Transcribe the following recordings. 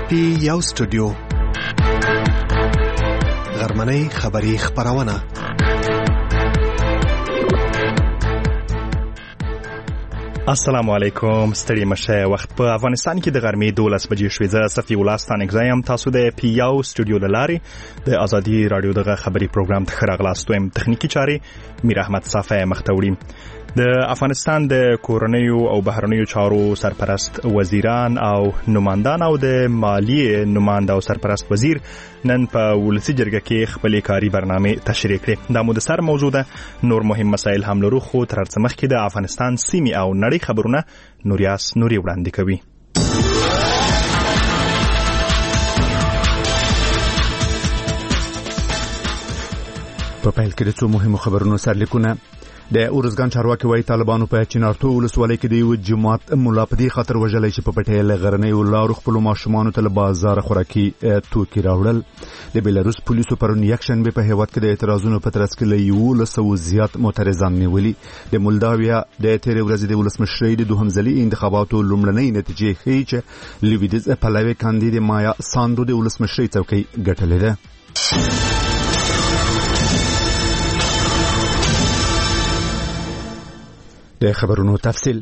یو سټوډیو غرمنۍ خبری خبرونه. السلام علیکم. ستړي مشه. وخت په افغانستان کې د غرمې 12 بجې شوې. زه صفي الله ستانګزایم. تاسو د پی یو سټوډیو لاري د ازادي رادیو دغه خبري پروګرام ته راغلاستوم. تخنیکی چاري میر احمد صافی مختوړي. د افغانستان د کورنیو او بهرنیو چارو سرپرست وزیران او نمائندان او د مالیې نماینده او سرپرست وزیر نن په ولسی جرګه کې خپل کاری برنامه تشریح کړې. دا مو د سر موضوع ده. نور مهم مسایل هم لرو، خو تر څه مخکې د افغانستان سیمې او نړۍ خبرونه نوریاس نوري وړاندې کوي. په پیل کې د څو مهمو خبرونو سرلیکونه. د اورزګان چارواکي وايي طالبانو په چینارتو ولسوالۍ کې د یو جماعت مولا په دې خاطر وژلای چې په پټیل غرنۍ ولارو خپل ماشومان ته له بازار خوراکي توکي راوړل. د بیلاروس پولیسو پرون یکشنبه په هیواد کې د اعتراضونو په ترڅ کې له 1100 زیات معترضان نیولي. د مولداویا د تیر ورځې د ولسمشرۍ د دوهم ځلي انتخاباتو لومړنۍ نتیجې ښیي چې لیویدز پلاوی کاندید مایا ساندو د ولسمشرۍ څوکۍ ګټلې ده. د خبرونو تفصیل.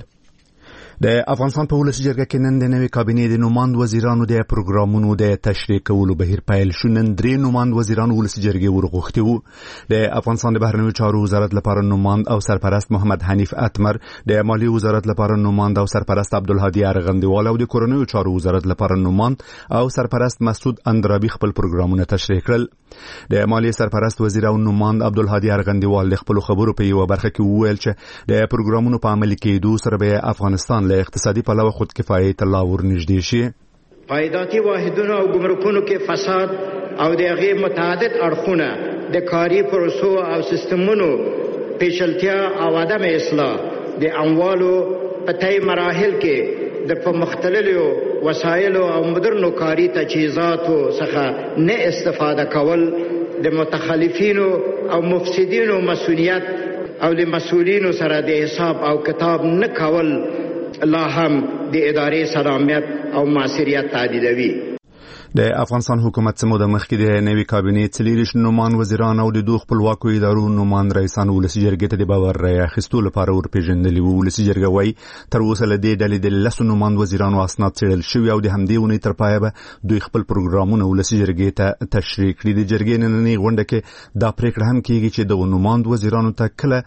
د افغانستان په ولسی جرګه کې نن د نوې کابینې د نوماند وزیرانو د پروګرامونو د تشریح کولو بهیر پیل شو. نن درې نوماند وزیران ولسی جرګې ورغوښتي وو. د افغانستان د بهرنیو چارو وزارت لپاره نوماند او سرپرست محمد حنیف اتمر، د مالیې وزارت لپاره نوماند او سرپرست عبدالهادي ارغندوال او د کورنیو چارو وزارت لپاره نوماند او سرپرست مسعود اندرابي خپل پروګرامونه تشریح کړل. د مالیې سرپرست وزیر او نوماند عبدالهادي ارغندوال د خپل خبرو په یو برخه کې وویل چې د پروګرامونو په عملي کېدو سره به افغانستان له اقتصادي پلوه خود کفایي ته لا ورنږدې شي. پایداري واحدونو او ګمرکونو کې فساد او د هغې متعدد اړخونه د کاري پروسو او سیستمونو پیچلتیا او عدم اصلاح د اموالو په طی مراحل کې د په مختلفو وسایلو او مدرنو کاري تجهیزاتو څخه نه استفاده کول، د متخلفینو او مفسدینو مسؤلیت او د مسؤلینو سره د حساب او کتاب نه کول لا هم د ادارې سلامت او معاشرت تعدیلوي. د افغانستان حکومت سمو د مخکې د نوې کابینې 40 نومان وزیران او د دوه خپلواکو ادارو نومان رئیسان ولسی جرګې ته د باور رای اخیستو لپاره ورپېژندلي وو. ولسی جرګه وايي تر اوسه له دې ډلې د 10 نومان وزیرانو اسناد څېړل شوي او د همدې ونې تر پایه به دوی خپل پروګرامونه ولسی جرګې ته تشریح کړي. د جرګې نننۍ غونډه کې دا پریکړه هم کیږي چې د نومان وزیرانو ته کله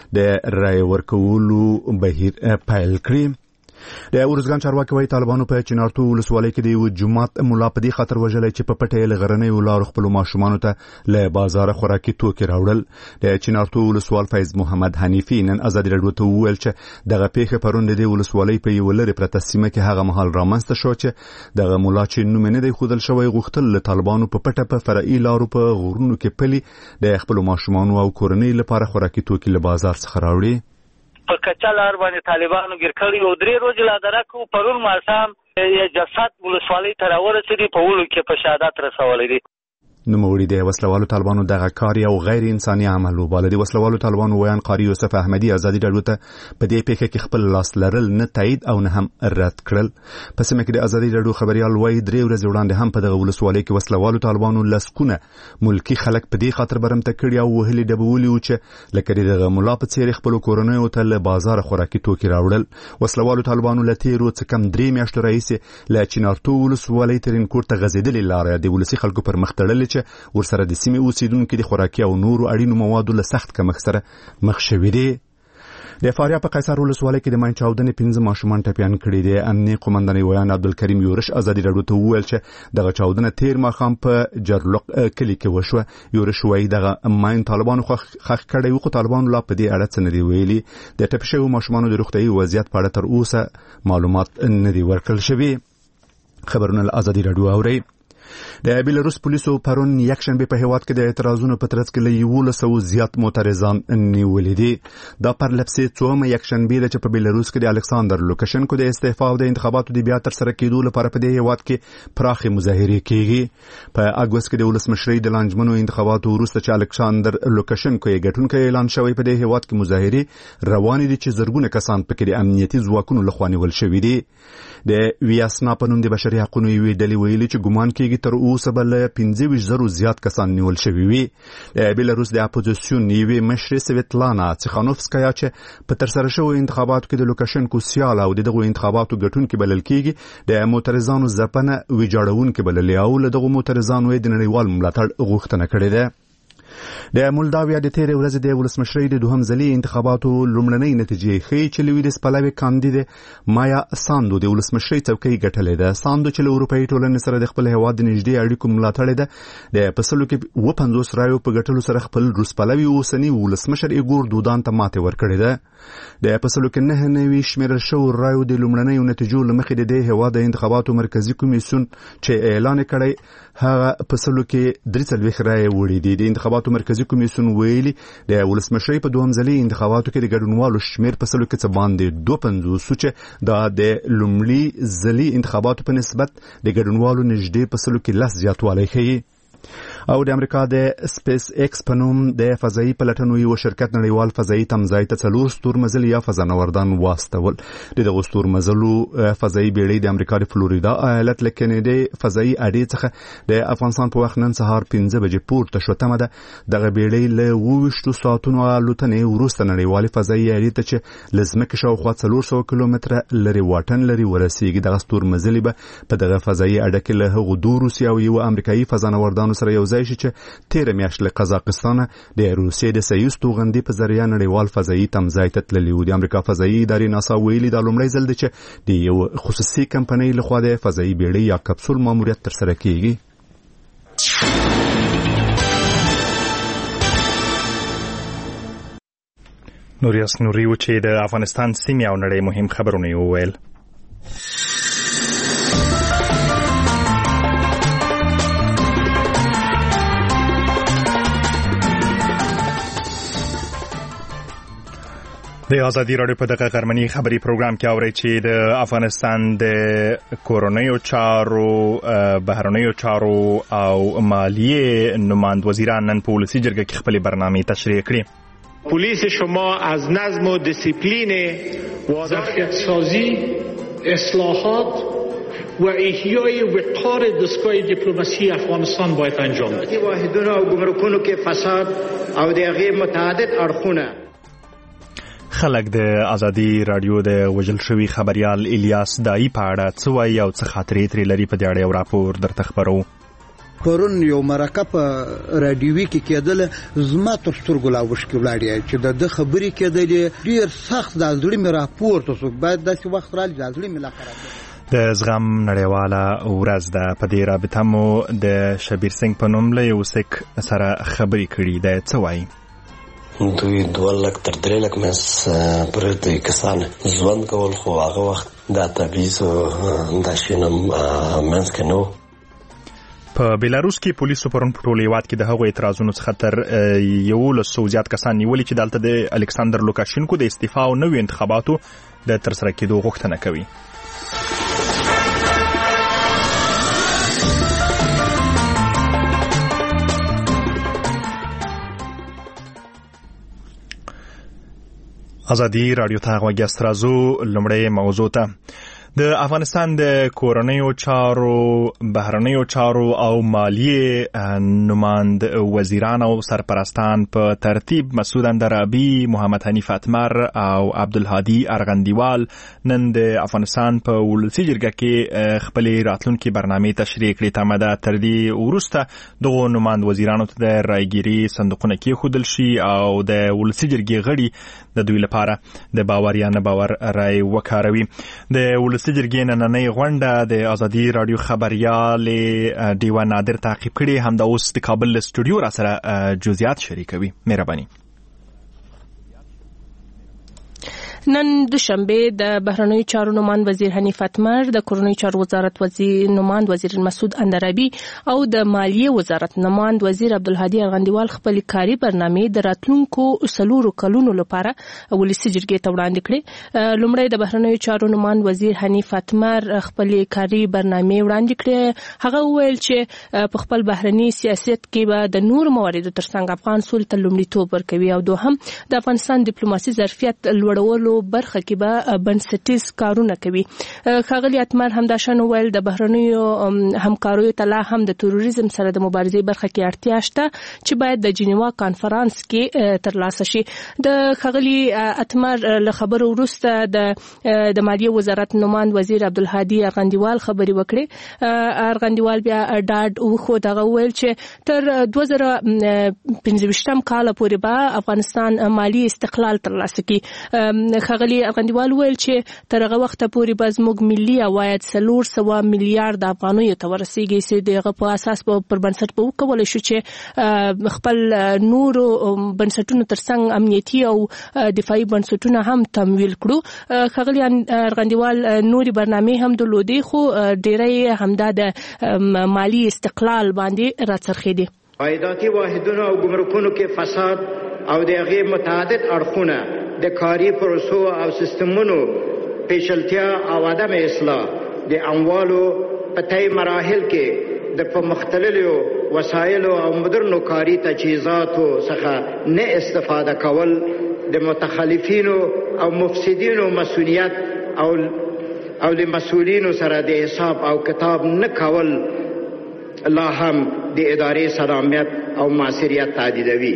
د رای ورکولو بهیر پیل کړي. د اورزګان چارواکي وايي طالبانو په چینارتو ولسوالۍ کې د یو جماعت مولا په دې خاطر وژلای چې په پټیل غرنۍ ولارو خپل ماشومان ته له بازار خوراکي توکي راوړل. د چینارتو ولسوال فیض محمد حنیفي نن ازادي رادیو ته وویل چې دغه پیښه پرون د ولسوالۍ په یو لری پرته سیمه کې هغه مهال رامنځته شو چې دغه مولا چې نوم نه دی خودل شوی غوښتل له طالبانو په پټه په فرعي لارو په غرونو کې پلي د خپل ماشومان او کورنۍ لپاره خوراکي توکي له بازار څخه راوړي. په کچا لار باندې طالبانو ګیر کړی او درې ورځې لا درکو پرون ماښام یې جسد ولسوالۍ ته راورسېدی، په ولو کې په شهادت رسولی دی. نوموړي د وسلوالو طالبانو دغه کار یو غیر انساني عمل وباله. د وسلوالو طالبانو ویان قاری یوسف احمدي ازادي رادیو ته په دې پیښه کې خپل لاس لرل نه تایید او نه هم رد کړل. په سیمه کې د ازادي رادیو خبريال وایي 3 ورځې وړاندې هم په دغه ولسوالۍ کې وسلوالو طالبانو لسکونه ملکی خلک په دې خاطر برمته کړي او وهلي ډبولي او چې لکه دغه مولا په څیر خپل کورنۍ ته له بازار خوراکي توکي راوړل. وسلوالو طالبانو لتیرو څخه کم 3 میاشتې راهیسې له چینارتو ولسوالۍ ترین کوټ ته غزیدلې لار د ولسی خلکو پر مخ تړلې چې ورسره د سیمې اوسیدونکو د خوراکي او نورو اړینو موادو له سخت کمښت سره مخ شوي دي. د فاریاب په قیصر ولسوالۍ کې د ماین چاودنې 15 ماشومان ټپیان کړي دي. امنیه قومندان ویان عبدالکریم یورش ازادي رادیو ته وویل چې دغه چاودنه تیر ماښام په جرلق کلي کې وشوه. یورش وایي دغه ماین طالبانو خښ کړی و، خو طالبانو لا په دې اړه څه نه دي ویلي. د ټپي شویو ماشومانو د روغتیايي وضعیت په اړه تر اوسه معلومات نه دي ورکړل شوي. خبرونه له ازادي رادیو اورئ. د بیلاروس پولیسو پرون یکشنبه په هیواد کې د اعتراضونو په ترڅ کې له 1100 زیات معترضان نیولې دي. دا پر لپسې څومره یکشنبه د چې په بیلاروس کې د الکساندر لوکاشنکو د استعفا او د انتخاباتو د بیا تر سره کېدو لپاره په دې هیواد کې پراخه مظاهرې کیږي. په اګوست کې د ولسمشرۍ د لانجمنو انتخاباتو وروسته چې الکساندر لوکاشنکو یې ګټونکی اعلان شوی په دې هیواد کې مظاهرې روانې دي چې زرګونه کسان پکې د امنیتي ځواکونو لخوا نیول شوي دي. د ویاسنا په نوم د بشري حقوقو یوې ډلې ویلي چې ګمان کېږي تر اوسه بل 25,000 زیات کسان نیول شوي وي. د بیلاروس د اپوزیسیون یوې مشرې سویتلانا تیخانوفسکایا چې په ترسره شوو انتخاباتو کې د لوکاشنکو سیاله او دغه انتخاباتو ګټونکي بلل کېږي د معترضانو ځپنه ویجاړونکي بللې او له دغه معترضانو د نړیوال ملاتړ غوښتنه کړې ده. د مولداویا د تیرې ورځې د ولسمشرۍ د دوهم ځلي انتخاباتو لومړنۍ نتیجې ښیي چې لویدس پلاوي کاندید مایا ساندو د ولسمشرۍ څوکۍ ګټلې ده. ساندو چې له اروپایي ټولنې سره د خپل هیواد د نږدې اړیکو ملاتړ ده د پسلو کې 50 رایو په ګټلو سره خپل روس پلاوي اوسنی ولسمشر ایګور دودان ته ماته ورکړې ده. د پسلو کې نه نوي شمیرل شو رایو د لومړنۍ نتیجو لمخې د هیواد د انتخاباتو مرکزی کمیسیون چې اعلان کړی هغه پسلو کې 3 رایې وړي دي. د انتخاباتو مرکزی کمیسیون ویلي د ولسمشرۍ په دوهم ځلي انتخاباتو کې د ګډونوالو شمیر پسلو کې څه باندې 250 چې دا د لومړي ځلي انتخاباتو په نسبت د ګډونوالو نږدې پسلو کې لس زیاتوالی ښیي. او د امریکا د سپیس ایکس په نوم د فضایي پلټنو یو شرکت نړیوال فضایي تمځای ته 4 ستورمزلي یا فضانوردان واستول. دغه ستورمزلو فضایي بیړۍ د امریکا د فلوریدا ایالت له کینیډي فضایي اډې څخه د افغانستان په وخت نن سهار 5 بجې پورته شو. تمه ده دغه بیړۍ له 22 ساعتونو الوتنې وروسته نړیوال فضایي اډې ته چې لزمکه شاوخوا 400 کیلومتره لري واټن لري ورسیږي. دغه ستورمزلي به په دغه فضایي اډه کې له هغو دوه روسي او یو امریکایي فضانوردانو سره یو ځای شي چې 13 میاشتې له قزاقستان د روسیې د سیوس توغندي په ذریعہ نړیوال فضایي تمځای ته تللی و. د امریکا فضایي ادارې ناسا ویلي دا لومړی ځل دی چې د یو خصوصي کمپنۍ لخوا د فضایي بیړۍ یا کپسول ماموریت ترسره کیږي. نوریاس نوري و چې د افغانستان سیمې او نړۍ مهم خبرونه یې وویل. د ازادي رادیو په دغه غرمني خبري پروګرام کې اورئ چې د افغانستان د کورونیو چارو بهرنیو چارو او مالیه نماند وزیران نن په ولسی جرګه کې خپل برنامه تشریح کړې. پلیس شما از نظم و دیسیپلین و ظرفیت سازی اصلاحات و احیای وقار دستگاه دیپلماسی افغانستان باید انجام بده. واحدونه او گمرکونو کې فساد او دغه متعدد اړخونه. خلک د ازادي رادیو د وجل شوی خبريال الیاس دای په اړه څه وایي او څه خاطرې ترې لري په دې اړه یو راپور درته خبرو. پرون یو مرکه په رادیوي کې کېدل زما تر سترګو لا وشکې ولاړې چې د خبرې کېدلې ډېر سخت د زړه مې راپورته شو. باید داسې وخت راځي د زړه مې لا خراب د زغم نړیواله ورځ ده. په دې رابطه مو د شبیر سنگ په نوم له یو سیک سره خبرې کړي. د څه وایي دوی 2 لک تر 3 لک مس پر دې کسان ځوان کول خو هغه وخت د تبعیض د شینم منځ کې نو. په بیلاروس کې پولیسو پرون په ټول هیواد کې د هغو اعتراضونو څخه تر 1100 زیات کسان نیولي چې دلته د الکساندر لوکاشنکو د استعفا او نوي انتخاباتو د ترسره کېدو غوښتنه کوي. ازادي رادیو ته غوږ راځو. لومړی موضوع ته د افغانستان د کورنیو چارو بهرنیو چارو او مالیه نماند وزیران او سرپرستان په ترتیب مسعود اندرابی، محمد حنیف اتمر او عبدالهادي ارغندیوال نن د افغانستان په ولسی جرګه کې خپل راتلونکي برنامه تشریح کړې. تمه ده تر دې وروسته دغه نماند وزیرانو ته د رایګيري صندوقونه کېښودل شي او د ولسی جرګې غړي د دوی لپاره د باور یا نه باور رای وکاروي. د جرګې نننۍ غونډه د ازادي رادیو خبريال ډیوه نادر تعقیب کړي. همدا اوس د کابل استودیو را سره جزئیات شریکوي. مهرباني. نن دوشنبه د بهرنیو چارو نماند وزیر حنیف اتمر، د کورنیو چارو وزارت نماند وزیر مسعود اندرابي او د مالیې وزارت نماند وزیر عبدالهادي ارغندیوال خپل کاري برنامه د راتلونکو 4 کلونو لپاره ولسی جرګې ته وړاندې کړې. لومړی د بهرنیو چارو نماند وزیر حنیف اتمر خپل کاري برنامه وړاندې کړې. هغه وویل چې په خپل بهرني سیاست کې به د نور مواردو ترڅنګ افغان سولې ته لومړیتوب ورکوي او دوهم د افغانستان ډیپلوماسي ظرفیت لوړولو برخه کې به بنسټیز کارونه کوي. ښاغلي اتمر همداشان وویل د بهرنیو همکاریو ته لا هم د تروریزم سره د مبارزې برخه کې اړتیا شته چې باید د جنیوا کانفرنس کې ترلاسه شي. د ښاغلي اتمر له خبرو وروسته د مالیې وزارت نماند وزیر عبدالهادي ارغندیوال خبرې وکړې. ارغندیوال بیا ډاډ وښود. هغه وویل چې تر 2015 کال پورې به افغانستان مالی استقلال ترلاسه کړي. ښاغلي ارغندیوال وویل چې تر هغه وخته پورې به زموږ ملي عواید 400 میلیارډ افغانیو ته ورسیږي چې دغه په اساس پر بنسټ به وکولای شو چې خپل نورو بنسټونو ترڅنګ امنیتي او دفاعي بنسټونه هم تمویل کړو. ښاغلي ارغندیوال نوري برنامه هم درلودې خو ډېری همدا د مالی استقلال باندې راڅرخېدي. عایداتي واحدونو او ګمرکونو کې فساد او د هغې متعدد اړخونه د کاري پروسو او سیستمونو پیچلتیا او عدم اصلاح د اموالو په طی مراحل کې د په مختلفو وسایلو او مدرنو کاري تجهیزاتو څخه نه استفاده کول، د متخلفینو او مفسدینو مسؤلیت او د مسؤلینو سره د حساب او کتاب نه کول لا هم د ادارې سلامت او مؤثریت تهدیدوي.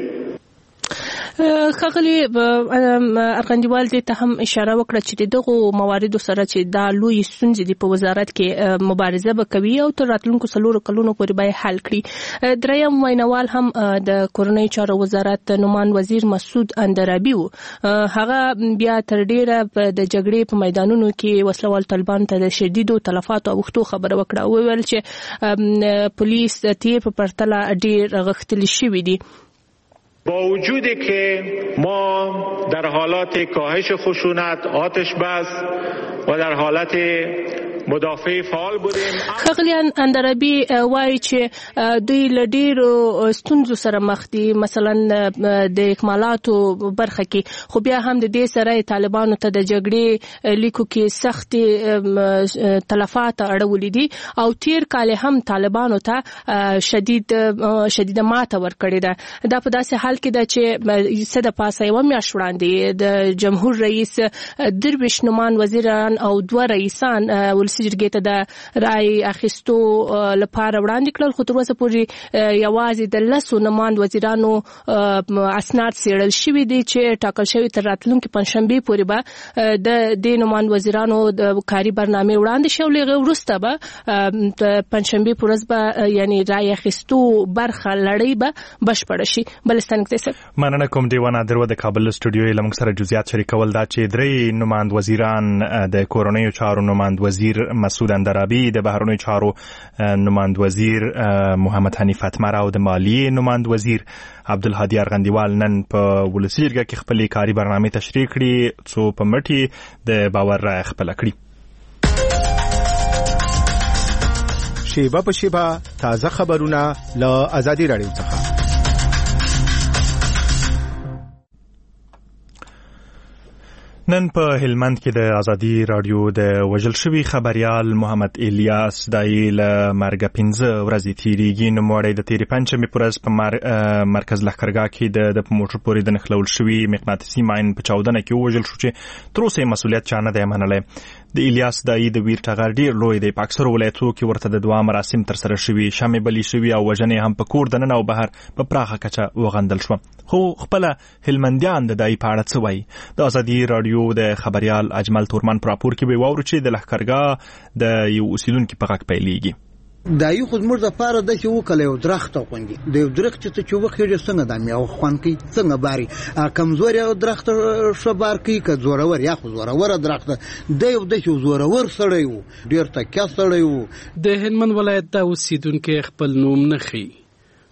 ښاغلي ارغندیوال دې ته هم اشاره وکړه چې دغه مواردو سره چې دا لوی ستونزې دي په وزارت کې مبارزه به کوي او تر راتلونکو 4 کلونو پورې به حل کړي. دریم ویناوال هم د کورنیو چارو وزارت نماند وزیر مسعود اندرابي و. هغه بیا تر ډیره د جګړې په میدانونو کې وسلوال طالبان ته د شدیدو تلفاتو او وختو خبره وکړه. وویل چې پولیس تیر په پرتله ډیر غښتلي شوي دي. با وجودی که ما در حالات کاهش خشونت، آتش بس و در حالت مدافع فعال بودیم. ښاغلي اندرابي وایي چې دوی له ډېرو ستونزو سره مخ دي، مثلا د اکمالاتو برخه کې، خو بیا هم د دې سره طالبانو ته د جګړې لیکو کې سختې تلفات اړولې دي او تیر کال هم طالبانو ته شدیده ماته ورکړې ده. دا په داسې حال کې ده چې څه د پاسه یوه میاشت وړاندې د جمهور رئیس درویش نماند وزیران او 2 رئیسان جرګې ته د رای اخیستو لپاره وړاندې کړل، خو تر اوسه پورې یوازې د 10 نماند وزیرانو اسناد څېړل شوي دي چې ټاکل شوي تر راتلونکي پنجشنبې پورې به د دې نماند وزیرانو د کاري برنامې وړاندې شي او له هغې وروسته به د پنجشنبې په ورځ به یعنی رای اخیستو برخه لړۍ به بشپړه شي. بلستان کې مننه کوم دیوانه درو د کابل استودیو له موږ سره جزئیات شریکول دا چې 3 نماند وزیران د کورنیو چارو نماند وزیر مسعود اندرابي، د بهرنیو چارو نماند وزیر محمد حنیف اتمر او د مالیې نماند وزیر عبدالهادي ارغندیوال نن په ولسي جرګه کې خپل کاري برنامه تشریح کړي څو په مټي د باور رای خپل کړي. شیبه په شیبه تازه خبرونه له آزادي رادیو څخه. نن په هلمند کې د آزادي رادیو د وژل شوي خبريال محمد الیاس دای له مرګ 15 ورځې تیریږي. نوموړی د تیرې پنجشنبې په ورځ په مرکز لښکرګاه کې د موټر پورې د نښلول شوي مقناطیسي ماین په چاودنه کې ووژل شو چې تر اوسه مسؤلیت چا نه دی منلی. د الیاس دای د ویر ټغر ډیر لوی دی، په اکثرو ولایتونو کې ورته د دعا مراسم تر سره شوي، شمې بلې شوي او وژنې هم په کور دننه او بهر په پراخه کچه وغندل شوه. خو خپل هلمندیان د دای په اړه څه وایي؟ د آزادي رادیو د خبريال اجمل تورمن پر راپور کې به واورو چې د لښکرګاه د یو اوسیدونکو په غږ پیلېږي. دایو خود مر د پاره د چې وکړ یو درخت خوندي د یو درخت چې چې وخت څنګه د میو خوان کی څنګه باري کمزوري او درخت شو بار کی ک زورور یا خو زورور درخت د یو د زورور سړی وو ډیر تکیا سړی وو. د هلمند ولایت د اوسیدونکو خپل نوم نه خي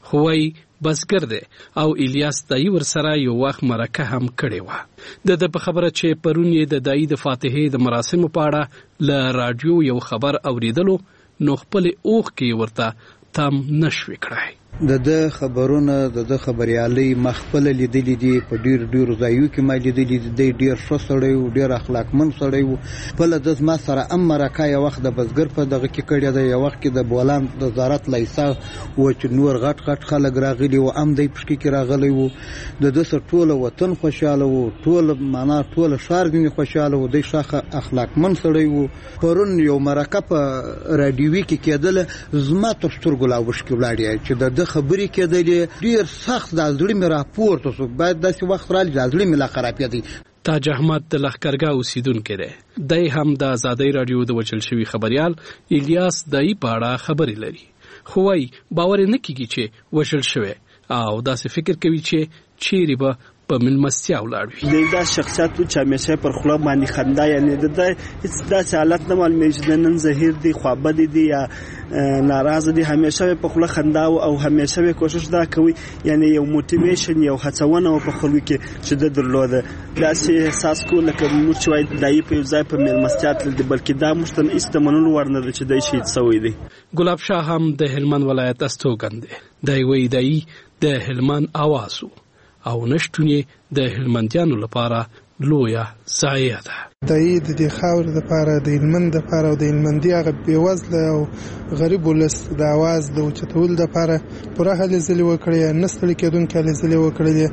خوای بسګر دی او الیاس دای ورسره یو وخت مرکه هم کړې و. د په خبره چې پرون یې د دای د فاتحې د مراسمو په اړه له رادیو یو خبر اوریدلو نو خپل اوخ کې ورته تم نشوي کړای. د خبرونه د خبريالي مخفل لیدلې دي په ډیر ځایو کې ما لیدلې دي ډیر ښه سړی او ډیر اخلاقمن سړی و. په لدز ما سره امرکه یو وخت د بزګر په دغه کې کړی دی، یو وخت کې د بولان د وزارت لایسا و چې نور غټ خلک راغلي و ام دی پښکی کې راغلی و. د سر ټوله وطن خوشاله و، ټول شهر دې خوشاله و، د شاخه اخلاقمن سړی و. پرون یو مرکه په رادیوي کې کېدل زما تر سترګو لا وشکې ولاړې چې د خبرې کېدلې ډیر سخت د زړه مې راپورته شو. باید داسې وخت راځي د زړه مې لا خرابېدی. تاج احمد د لښکرګاه اوسیدونکی دی. دی هم د آزادۍ رادیو د وچل شوي خبریال الیاس دای په اړه خبرې لري. خو وايي باور نه کیږي چې وشل شوی او داسې فکر کوي چې چیرې به په ملمستیا ولاړ وي. دا شخصیت چې همیشه پر خلا باندې خندا، یعنی د هیڅ داسې حالت نه معلومیږي چې نن زهیر دی، خوابد دی یا ناراضه دی. همیشه په خلا خندا او همیشه کوشش دا کوي، یعنی یو موټیویشن، یو هڅونه په خلکو کې چې د درلوده داسې احساس کو لکه موږ چې وای دای په ځای په ملمستیا تل دی، بلکې دا مشتن استمنول ورنه چې دای شي څوي دی. ګلاب شاه هم د هلمند ولایت استوګن دی. دای وی دای د هلمند आवाज او نشټونی د هلمندیانو لپاره لویه ضایعه ده. د دې خاور د لپاره د هلمند لپاره او د هلمندي هغه بیوزله او غریب ولس د आवाज د اوچتول لپاره پوره هلې ځلې وکړې، نه ستړي کېدونکې هلې ځلې وکړلې.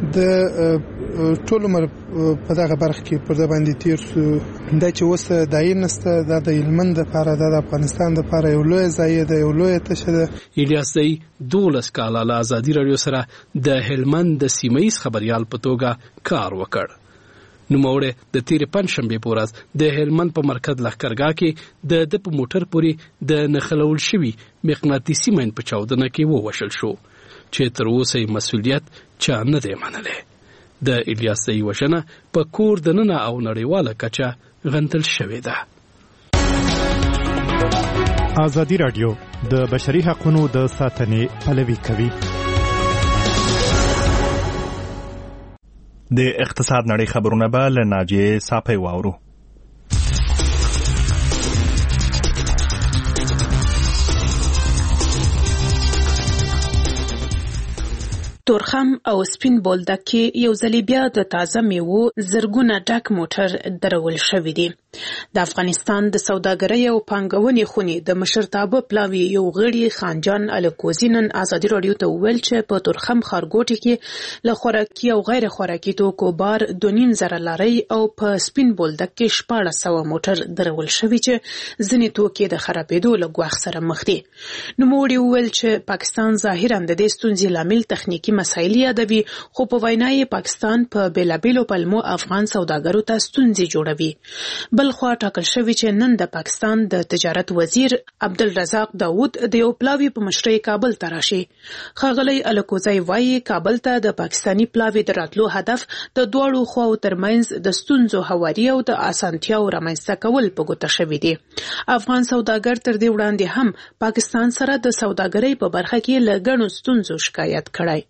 د ټول عمر په دغه برخه کې پر د باندې تیر سو. دا چې اوس دای نسته، دا د هلمند لپاره، د افغانستان لپاره یو لوی ضایعه ده، یو لوی تشه ده. الیاس دای 12 کاله له آزادي رادیو سره د هلمند د سیمه‌ایز خبريال په توګه کار وکړ. نوموړی د تیر پنځشنبه په ورځ د هلمند په مرکز لښکرګاه کې د په موټر پورې د نخلول شوي مقناطیسي مین په چاودنه کې ووشل شو چې تر اوسه مسؤلیت چا نه دی منلی. د الیاس دای وژنه په کور دننه او نړیواله کچه غندل شوې ده. آزادي رادیو د بشري حقوقو د ساتنې پلوي کوي. د اقتصاد نړۍ خبرونه به له ناجیې صافی واورو. تورخم او سپین بولدک کې یو ځل بیا د تازه میوو زرګونه ډک موټر درول شوی دی. د افغانستان د سوداګرۍ او پانګونې خونې د مشرتابه پلاوي یو غړي خانجان الکوزی نن آزادي رادیو ته وویل چې په تورخم ښارګوټي کې له خوراکي او غیر خوراکي توکو بار 2.5 لارۍ او په سپین بولدک کې 1400 موټر درول شوی چې ځینې توکي د خرابېدو له ګواښ سره مخ دي. نوموړي وویل چې پاکستان ظاهراً د دې ستونزې لامل تخنیکي مسایل یادوي، خو په وینا یې پاکستان په بیلابیلو پلمو افغان سوداګرو ته ستونزې جوړوي. بل خوا ټاکل شوی چې نن د پاکستان د تجارت وزیر عبدالرزاق داود د یو پلاوي په مشرۍ کابل ته راشي. ښاغلی الکوزی وایي کابل ته د پاکستانی پلاوي د راتلو هدف د دواړو خواو ترمنځ د ستونزو هواري او د اسانتیاو رامنځته کول په ګوته شوي دي. افغان سوداګر تر دې وړاندې هم پاکستان سره د سوداګرۍ په برخه کې له ګڼو ستونزو شکایت کړی.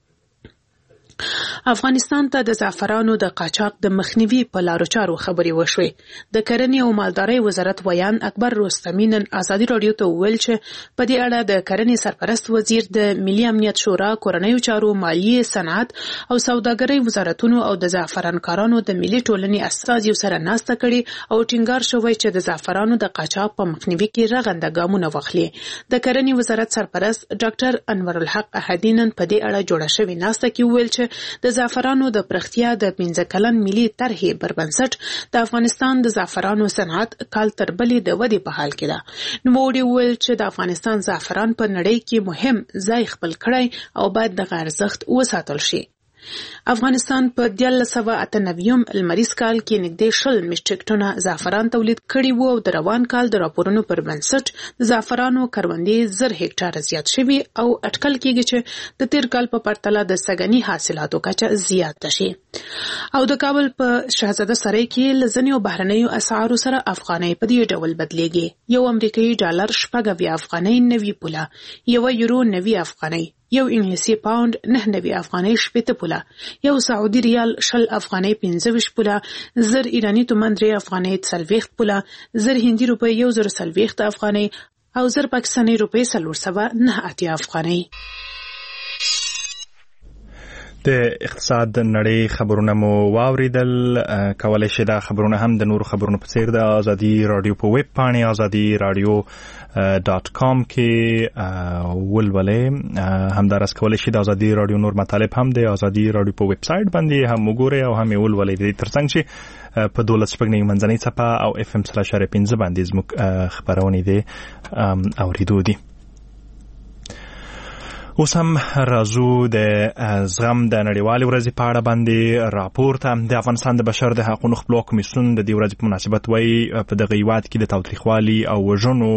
افغانستان ته د زعفرانو د قاچاق د مخنیوي په لارو چارو خبرې وشوې. د کرنې او مالدارۍ وزارت ویان اکبر رستمی نن آزادي رادیو ته وویل چې په دې اړه د کرنې سرپرست وزیر د ملي امنیت شورا، کورنیو چارو، مالیې، صنعت او سوداګرۍ وزارتونو او د زعفرانکارانو د ملي ټولنې استازیو سره ناسته کړي او ټینګار شوی چې د زعفرانو د قاچاق په مخنیوي کې رغنده ګامونه واخلي. د کرنې وزارت سرپرست ډاکټر انور الحق احدی نن په دې اړه جوړه شوې ناسته کې وویل چې د زعفرانو د پرختیا د 15 کلن ملي طرحې پر بنسټ د افغانستان د زعفرانو صنعت کال تر بلې د ودې په حال کې ده. نوموړي وویل چې د افغانستان زعفران په نړۍ کې مهم ځای خپل کړی او باید دغه ارزښت وساتل شي. افغانستان په 1998 لمریز کال کې نږدې 20 میټریک ټنه زعفران تولید کړي وو او د روان کال د راپورونو پر بنسټ د زعفرانو کروندې 1000 هکټاره زیات شوي او اټکل کېږي چې د تیر کال په پرتله د سږني حاصلاتو کچه زیاته شي. او د کابل په شهزاده سرای کې لزنیو بهرنیو اسعارو سره افغانۍ په دې ډول بدلېږي. یو امریکایي ډالر 90 افغانۍ 90 پوله، یو یورو 90 افغانۍ، یو انګلیسي پاوند 99 افغانۍ 80 پوله، یو سعودي ریال 20 افغانۍ 25 پوله، زر ایرانی تومان 3 افغانۍ 40 پوله، زر هندي روپۍ 1040 افغانۍ او زر پاکستاني روپۍ 409 افغانۍ. د اقتصاد نړۍ خبرونه مو واوریدل. کولای شئ دا خبرونه هم د نورو خبرونو په څیر د ازادي رادیو په ویب پاڼې azadi-radio.com کې ولولئ. همدارس کولای شئ د ازادي رادیو نور مطالب هم د ازادي رادیو په ویب سایټ باندې هم وګورئ او هم ولولئ. د ترڅنګ چې په 12 منځنۍ څپه او FM/5 باندې زموږ خبرونه دي اوریدو دي. اوس هم راځو د زغم د نړیوالې ورځې په اړه باندې راپور ته. د افغانستان د بشر د حقوقو خپلواک کمیسیون د دې ورځې په مناسبت وایي په دغه هیواد کې د تاوتریخوالي او وژنو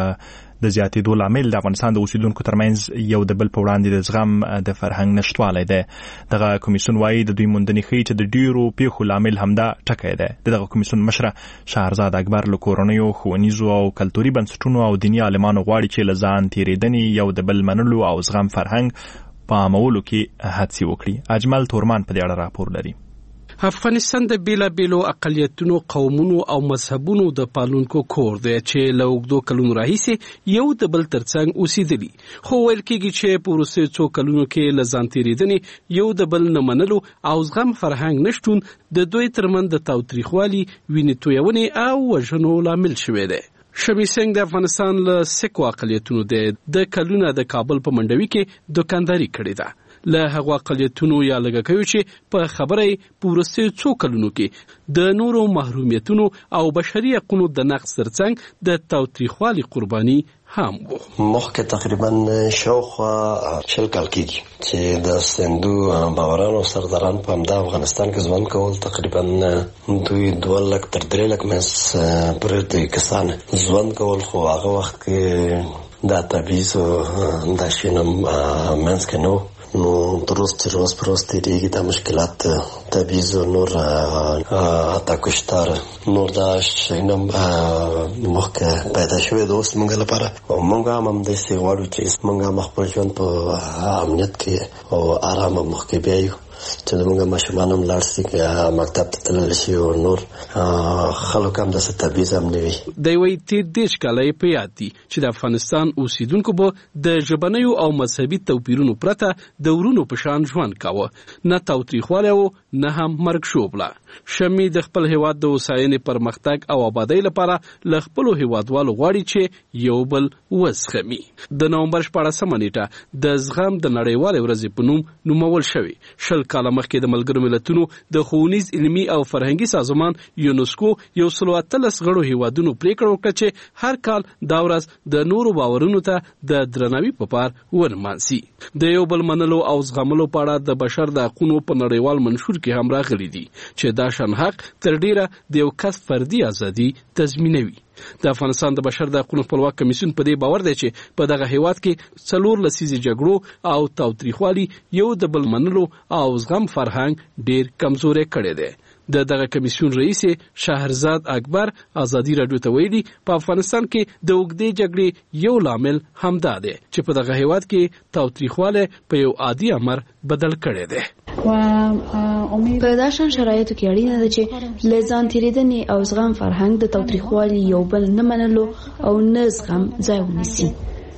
د زیاتېدو لامل د افغانستان د اوسیدونکو ترمنځ یو د بل په وړاندې د زغم د فرهنګ نشتوالی دی. دغه کمیسیون وایي د دوی موندنې ښیي چې د ډیرو پیښو لامل همدا ټکی دی. دغه کمیسیون مشره شهرزاد اکبر له کورنیو، ښوونیزو او کلتوري بنسټونو او دیني عالمانو غواړي چې له ځان تېرېدنې یو د بل منلو او زغم فرهنګ په عامولو کې هڅې وکړي. اجمل تورمان په دې اړه راپور لري. افغانستان د بیلابیلو اقلیتونو، قومونو او مذهبونو د پالونکو کور دی چې له اوږدو کلونو راهیسې یو د بل ترڅنګ اوسېدلي، خو ویل کېږي چې په وروستیو څو کلونو کې له ځان تېرېدنې، یو د بل نه منلو او زغم فرهنګ نشتون د دوی ترمنځ د تاوتریخوالي، وینې تویونې او وژنو لامل شوی دی. شمی سنگ د افغانستان له سکو اقلیتونو دی. د کلونه د کابل په منډوي کې دکانداري کړې ده. له هغو اقلیتونو یا لږکیو چې په خبره په وروستیو څو کلونو کې د نورو محرومیتونو او بشري حقوقو د نقض ترڅنګ د تاوتریخوالي قرباني هم وو. مخکې تقریبا شاوخوا 40 کال کېږي چې د سندو باورانو سرداران په همدا افغانستان کې ژوند کول. تقریبا دوی 2 لک تر 3 لک مس پر دې کسان ژوند کول، خو هغه وخت کې دا تبعیض دا شینم منځ کې نو درست تیریږي دا مشکلات تبعیض نور اتا کشتار نور دا شینم مخکې پیدا شوی د اوس موږ لپاره. او موږ هم داسې غواړو چې موږ هم خپل ژوند په امنیت کې او آرام مخکې بیایو، چې موږ ماشومان هم لاړ شي مکتب ته تللی شي او نور خلک هم داسې تبعیض هم نه وي. د یوې تېر 10 کاله یې په یاد دي چې د افغانستان اوسیدونکو به د ژبنیو او مذهبي توپیرونو پرته د ورونو په شان ژوند کاوه، نه تاوتریخوالی و نه هم مرګ شوبله. شمی د خپل هیواد د هوساینې، پرمختګ او آبادۍ لپاره له خپلو هیوادوالو غواړي چې یو بل وزغمي. د نومبر 14 نیټه د زغم د نړیوالې ورځې په نوم نومول شوی. 20 کاله مخکې د ملګرو ملتونو د ښوونیز، علمي او فرهنګي سازمان یونسکو 113 غړو هیوادونو پریکړه وکړه چې هر کال دا ورځ د نورو باورونو ته د درناوي په پار ورمانځي. د یو بل منلو او زغملو په اړه د بشر د حقوقو په نړیوال منشور کې هم راغلي دي چې دا شان حق تر ډیره د یو کس فردي ازادي تضمینوي. د افغانستان د بشر د حقوقو خپلواک کمیسیون په دې باور دی چې په دغه هیواد کې 4 لسیزې جګړو او تاوتریخوالي یو د بل منلو او زغم فرهنګ ډیر کمزوري کړی دی. دغه کمیسیون رئیس شهرزاد اکبر ازادي رادیو ته ویلي په افغانستان کې د اوږدې جګړې یو لامل همدا دی چې په دغه هیواد کې تاوتریخوالی په یو عادي امر بدل کړی دی. په داسې شرایطو کې اړینه ده چې له ځان تېرېدنې او زغم فرهنګ د تاوتریخوالي یو بل نه منلو او نه زغم ځای ونیسي.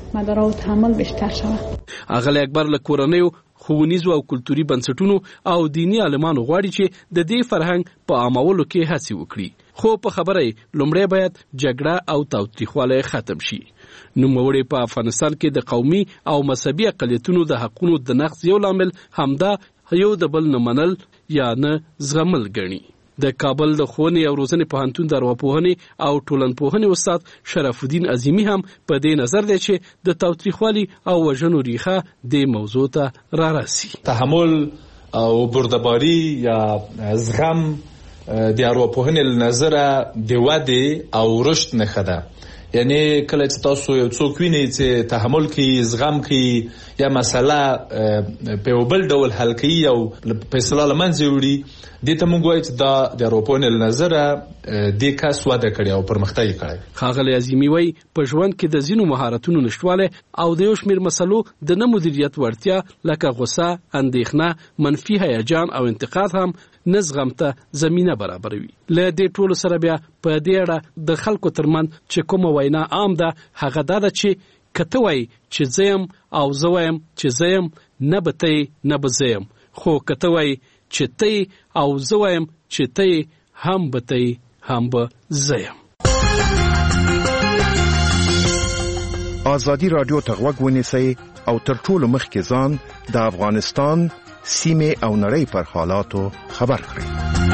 اغلی اکبر له کورنیو، ښوونیزو او کلتوري بنسټونو او دیني عالمانو غواړي چې د دې فرهنګ په عامولو کې هڅې وکړي، خو په خبره یې لومړی باید جګړه او تاوتریخوالی ختم شي. نوموړی په افغانستان کې د قومي او مذهبي اقلیتونو د حقونو د نقض یو لامل همدا یو د بل نه منل یا نه زغمل ګڼي. د کابل د ښوونې او روزنې پوهنتون د ارواپوهنې او ټولنپوهنې استاد شرف الدین عظیمي هم په دې نظر دی چې د تاوتریخوالي او وژنو ریښه دې موضوع ته رارسي. تحمل او بردباری یا زغم د ارواپوهنې له نظره د ودې او رشد نښه ده. یعنی کله چې تاسو یو څوک وینئ چې تحمل کوي زغم کوي یا مسله په یو بل ډول حل کوي او فیصله له منځه وړي دې ته موږ وایو چې دا د اروپا له نظره دې کس واده کړی او پرمختګ کړی. ښاغلی عظیمي وایي په ژوند کې د ځینو مهارتونو نشتوالی او د یو شمېر مسلو د نه مدیریت وړتیا لکه غوسه، اندېښنه، منفي هیجان او انتقاد هم نه زغم ته زمینه برابروي. له دې ټولو سره بیا په دې اړه د خلکو ترمنځ چې کومه وینا عام ده هغه دا ده چې که ته وایي چې زه یم او زه وایم چې زه یم، نه به ته یې نه به زه یم، خو که ته وایي چې ته یې او زه وایم چې ته یې، هم به ته یې هم به زه یم. آزادي رادیو ته غوږ ونیسئ او تر ټولو مخکې ځان د افغانستان سیمې او نړۍ پر حالاتو خبر کړئ.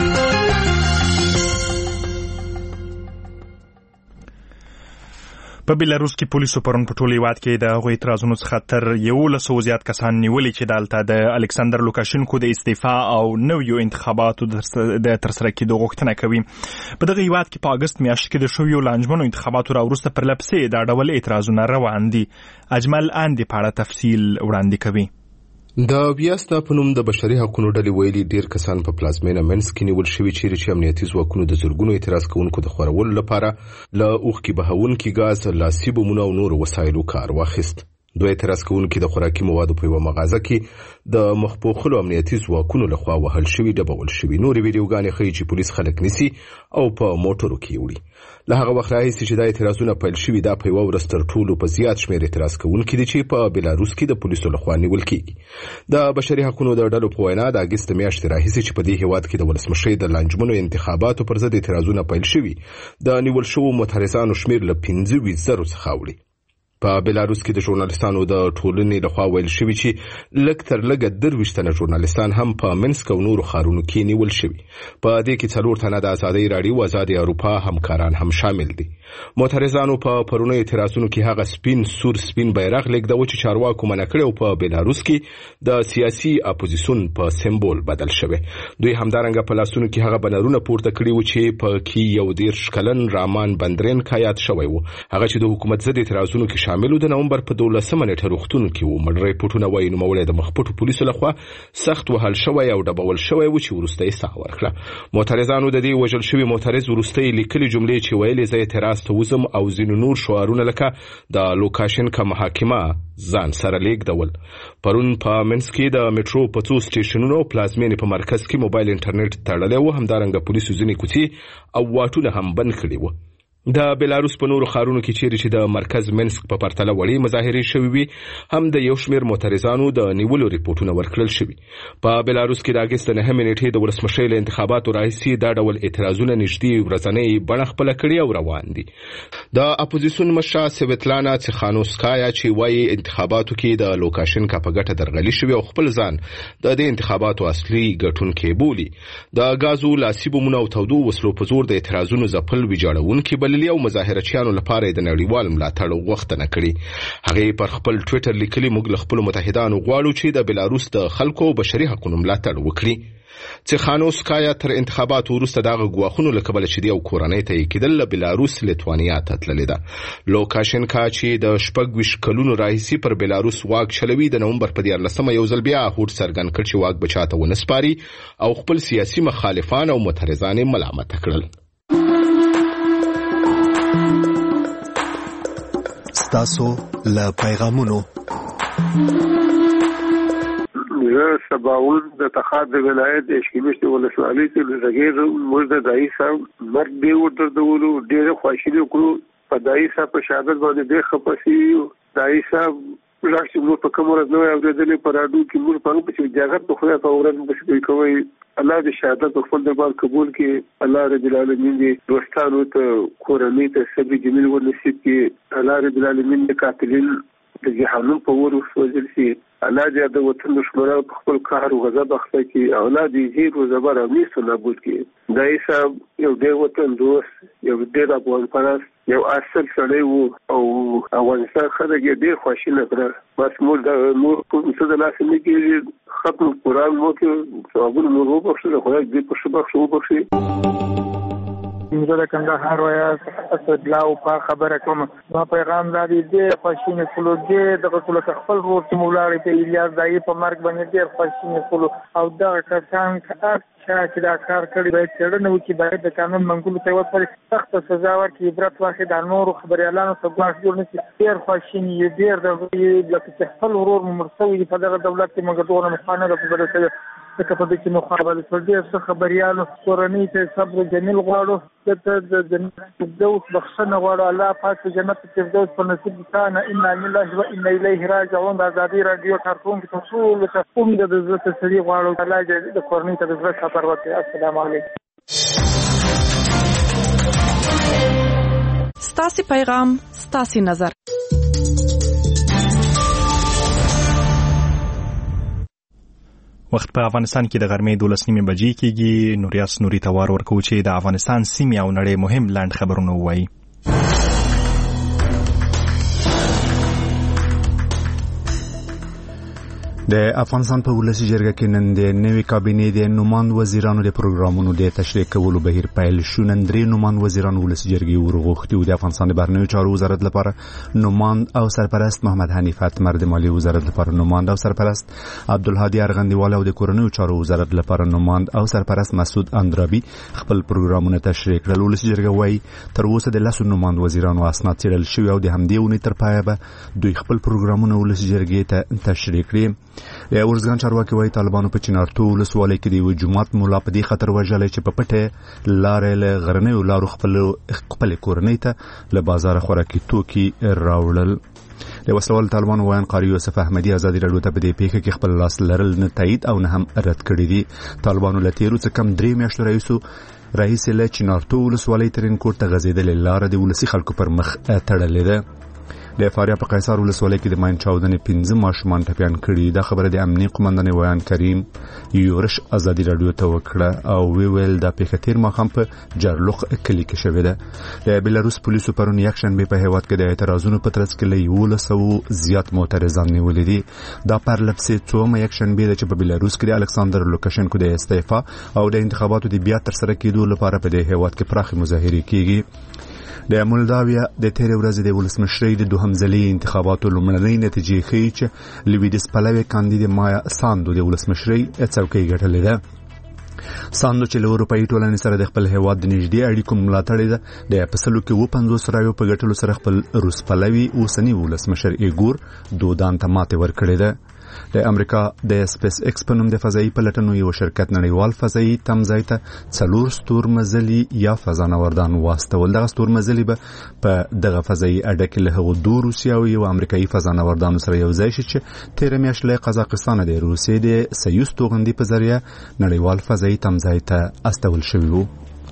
په بیلاروس کې پولیسو پرون په ټول هیواد کې د هغوی اعتراضونو څخه تر 11 زیات کسان نیولي چې دلته د الکساندر لوکاشنکو د استعفا او نویو انتخاباتو د ترسره کېدو غوښتنه کوي. په دغه هیواد کې په اګست میاشت کې د شویو لانجمنو انتخاباتو راوروسته پرلپسې دا ډول اعتراضونه روان دي. اجمل اندي په اړه تفصیل وړاندې کوي. د بیاستا په نوم د بشري حقوقو ډلې ویلي ډیر کسان په پلازمینه منس کې نیول شوي چې امنیتي ځواکونو د زورګونو اعتراض کوونکو د خورولو لپاره له اوښکې بهونکي ګاز، لاسي بمونو او نورو وسایلو کار واخیست. دوی اعتراض کوونکي د خوراکي موادو په یوه مغازه کې د مخپوخلو امنیتي ځواکونو لخوا وهل شوي ډبول شوي. نورې ویډیوګانې ښیي چې پولیس خلک نیسي او په موټرو کې وړي. له هغه وخت راهیسې چې دا اعتراضونه پیل شوي، دا په یوه ورځ تر ټولو په زیات شمېر اعتراض کوونکي دي چې په بیلاروس کې د پولیسو لخوا نیول کېږي. د بشري حقوقو د ډلو په وینا د اګست میاشتې راهیسې چې په دې هېواد کې د ولسمشرۍ د لانجمنو انتخاباتو پر ضد اعتراضونه پیل شوي، د نیول شوو معترضانو شمېر له 25,000 څخه اوړي. په بیلاروس کې د ژورنالستانو د ټولنې لخوا ویل شوي چې لږ تر لږه 23 تنه ژورنالستان هم په منسک او نورو ښارونو کې نیول شوي. په دې کې 4 تنه د ازادۍ راډیو ازادي اروپا همکاران هم شامل دي. معترضانو په پرونیو اعتراضونو کې هغه سپین سور سپین بیرغ لیږداوه چې چارواکو منع کړی او په بیلاروس کې د سیاسي اپوزیسون په سمبول بدل شوی. دوی همدارنګه په لاسونو کې هغه بنرونه پورته کړي وو چې په کې 21 کلن رامان بندرینکا یاد شوی وو، هغه چې د حکومت ضد اعتراضونو کې شامل د نومبر په 12 نیټه روغتون کې وو. مړ ریپورټونه وایي نوموړی د مخپټو پولیسو لخوا سخت وهل شوی او ډبول شوی و چې وروسته یې ساه ورکړه. معترضانو د دې وژل شوي معترض وروسته یې لیکلي جملې چې ویلې زه اعتراض ته وځم او ځینو نور شعارونه لکه د لوکاشنکا محاکمه ځان سره لیږدول. پرون په منس کې د میټرو په 2 سټیشنونو او پلازمینې په مرکز کې موبایل انټرنیټ تړلی و. همدارنګه پولیسو ځینې کوڅې او واټونه هم بند کړي وو. د بیلاروس په نورو ښارونو کې چیرې چې د مرکز منسک په پرتله وړې مظاهرې شوي وي، هم د یو شمېر معترضانو د نیولو ریپورټونه ورکړل شوي. په بیلاروس کې د اګست 9 نیټې د ولسمشرۍ له انتخاباتو راهیسې دا ډول اعتراضونه نږدې ورځنۍ بڼه خپله کړې او روان دي. د اپوزیسون مشره سویتلانا تیخانوسکایا چې وایي انتخاباتو کې د لوکاشنکا په ګټه درغلي شوي او خپل ځان د دې انتخاباتو اصلي ګټونکی بولي. د غازو، لاسي بمونو او تودو وسلو په زور د اعتراضونو ځپل ویجاړونکي بللي او مظاهرچیانو لپاره د نړیوال ملاتړ غوښتنه کړې. هغې پر خپل ټویټر لیکلي موږ له خپلو متحدانو غواړو چې د بیلاروس د خلکو بشري حقوقو ملاتړ وکړي. تیخانوسکایا تر انتخاباتو وروسته دغه ګواښونو له کبله چې دی او کورنۍ ته یې کېدل له بیلاروس لیتوانیا ته تللې ده. لوکاشنکا چې د 26 کلونو راهیسې پر بیلاروس واک چلوي، د نومبر په 14 یو ځل بیا هوډ څرګند کړ چې واک به چاته ونه سپاري او خپل سیاسي مخالفان او معترضان یې ملامته کړل. ستاسو له پیغامونو زه سباون د تخار د ولایت د شیبشت ولسوالۍ کې زګیر موږ د دای صاحب مرګ دی ورته دولو ډېر خوشاله وکړو. په دای صاحب په شهادت باندې ډېر خپسي دای صاحب راځي موږ په کومه ورځ نو اورېدلې په راډیو کې موږ په هغه چې جګړه په خو په ورځ په کوي. الله دې شهادت په خپل دربار قبول کړي. الله رب العالمین دې دوستانو ته کورنۍ ته صبر جمیل ورنصیب کړي. الله رب العالمین دې قاتلین د جهنم په ور وسوځل شي. الله دې د وطن دشمنانو په خپل قهر او غضب اخته کړي. او الله دې هیر او زبر او نیسو نابود کړي. دای صاحب یو ډېر وطن دوست، یو ډېر افغان پرست، یو اصل سړی وو او افغانستان خلک یې ډېر خوشاله کړل. بس موږ په څه د لاس نه کېږي ختم قرآن مو کې ثوابونه مو وبخښل. خدای دې په شبخ شو وبخښي. زه د کندهار ولایت اسدلاو په خبره کوم. ما پیغام دا دی د خوشینه فلوګي د غوښتل خپل ورور چې مولاړي په الیاس دای په مرګ باندې ډېر خوشینه فلو او دا کسان چې دا کار کړی باید څرنه وکړي، باید د قانون منګولو ته وسپاري، سخت سزا ورکړي، عبرت واخلي، د نورو خبريالانو ته ګواښ جوړ نشي. ډېر خوشینه ډېر د لکه خپل ورور مرسوي په دغه دولت کې موږ دوه مخانه د په دغه څه په دې کې مخابره سره څه خبريالو کورنۍ ته صبر جمیل غواړو، د فردوس بخښنه غواړو، الله پاک جنت فردوس په نصیب کړه. ان لله و انا الیه راجعون. د ازادي رادیو کارکونکو ته ټول ته کوم د عزت سړي غواړو، الله دې د کورنۍ ته د زړه خبر ورکړي. السلام علیکم. ستاسو پیغام ستاسو نظر. وخت په افغانستان کې د غرمې 12 بجې کېږي. نوریاس نوري توار ورکو چې د افغانستان سیمې او نړۍ مهم لاند خبرونه وایي. د افغانستان په ولسی جرګه کې نن د نوې کابینې د نوماند وزیرانو د پروګرامونو د تشریح کولو بهیر پیل شو. نن درې نوماند وزیران ولسی جرګې ورغوښتي د افغانستان د بهرنیو چارو وزارت لپاره نوماند او سرپرست محمد حنیف اتمر، د مالیې وزارت لپاره نوماند او سرپرست عبدالهادي ارغندیوال او د کورنیو چارو وزارت لپاره نوماند او سرپرست مسعود اندرابي خپل پروګرامونه تشریح کړل. ولسی جرګه وايي تر اوسه د 10 نوماند وزیرانو اسناد څېړل شوي او د همدې ونې تر پایه به دوی خپل پروګرامونه ولسی جرګې ته تشریح کړي. د ورزګان چارواکي وايي طالبانو په چنارتو ولسوالۍ کې د یو جماعت مولا په دې خطر وژلې چې په پټه لارې له غرنیو لارو خپل کورنۍ ته له بازار خوراکي توکي راوړل. د وسلوال طالبانو وایي قاری یوسف احمدي ازادي رادیو ته په دې پیښه کې خپل لاس لرل نه تایید او نه هم رد کړی دي. طالبانو له تیرو څخه کم 3 میاشتو رئیس له چنارتو ولسوالۍ ترین کوټ ته غځېدلې لار د ولسی خلکو پر مخ تړلې ده. د فاریاب په قیصر ولسوالۍ کې د ماین چاودنې 15 ماشومان ټپیان کړي. دا خبره د امنیه قومندان ویان کریم یورش ازادي رادیو ته وکړه او ویل دا پیښه تیر ماښام په جرلوق کلی کې شوې ده. د بلاروس پولیسو پرون یکشنبه په هیواد کې د اعتراضونو په ترڅ کې له 1100 زیات معترضان نیولې دي. دا پرلپسې څومره یکشنبه ده چې په بلاروس کې د الکساندر لوکاشنکو د استعفا او د انتخاباتو د بیا تر سره کېدو لپاره په دې هیواد کې پراخه مظاهرې کیږي. د مولداویا د تیرې ورځې د ولسمشرۍ د دوهم ځلي انتخاباتو لومړنۍ نتیجې ښیي چې لویدیس پلوي کاندید مایا ساندو د ولسمشرۍ څوکۍ ګټلې ده. ساندو چې له اروپایي ټولنې سره د خپل هیواد د نږدې اړیکو ملاتړ ده، د پسلو کې 50 رایو په ګټلو سره خپل روس پلوي اوسنی ولسمشر ایګور دودان ته ماته ورکړې ده. د امریکا د سپیس ایکس په نوم د فضایي پلټنو یو شرکت نړیوال فضایي تمځای ته 4 ستورمزلي یا فضانوردان واستول. دغه ستورمزلي به په دغه فضایي اډه کې له هغو 2 روسیاوي او امریکایي فضانوردانو سره یو ځای شي چې تیر میاشت له قزاقستان د روسیې د سیوس توغندي په ذریعہ نړیوال فضایي تمځای ته استول شوی وو.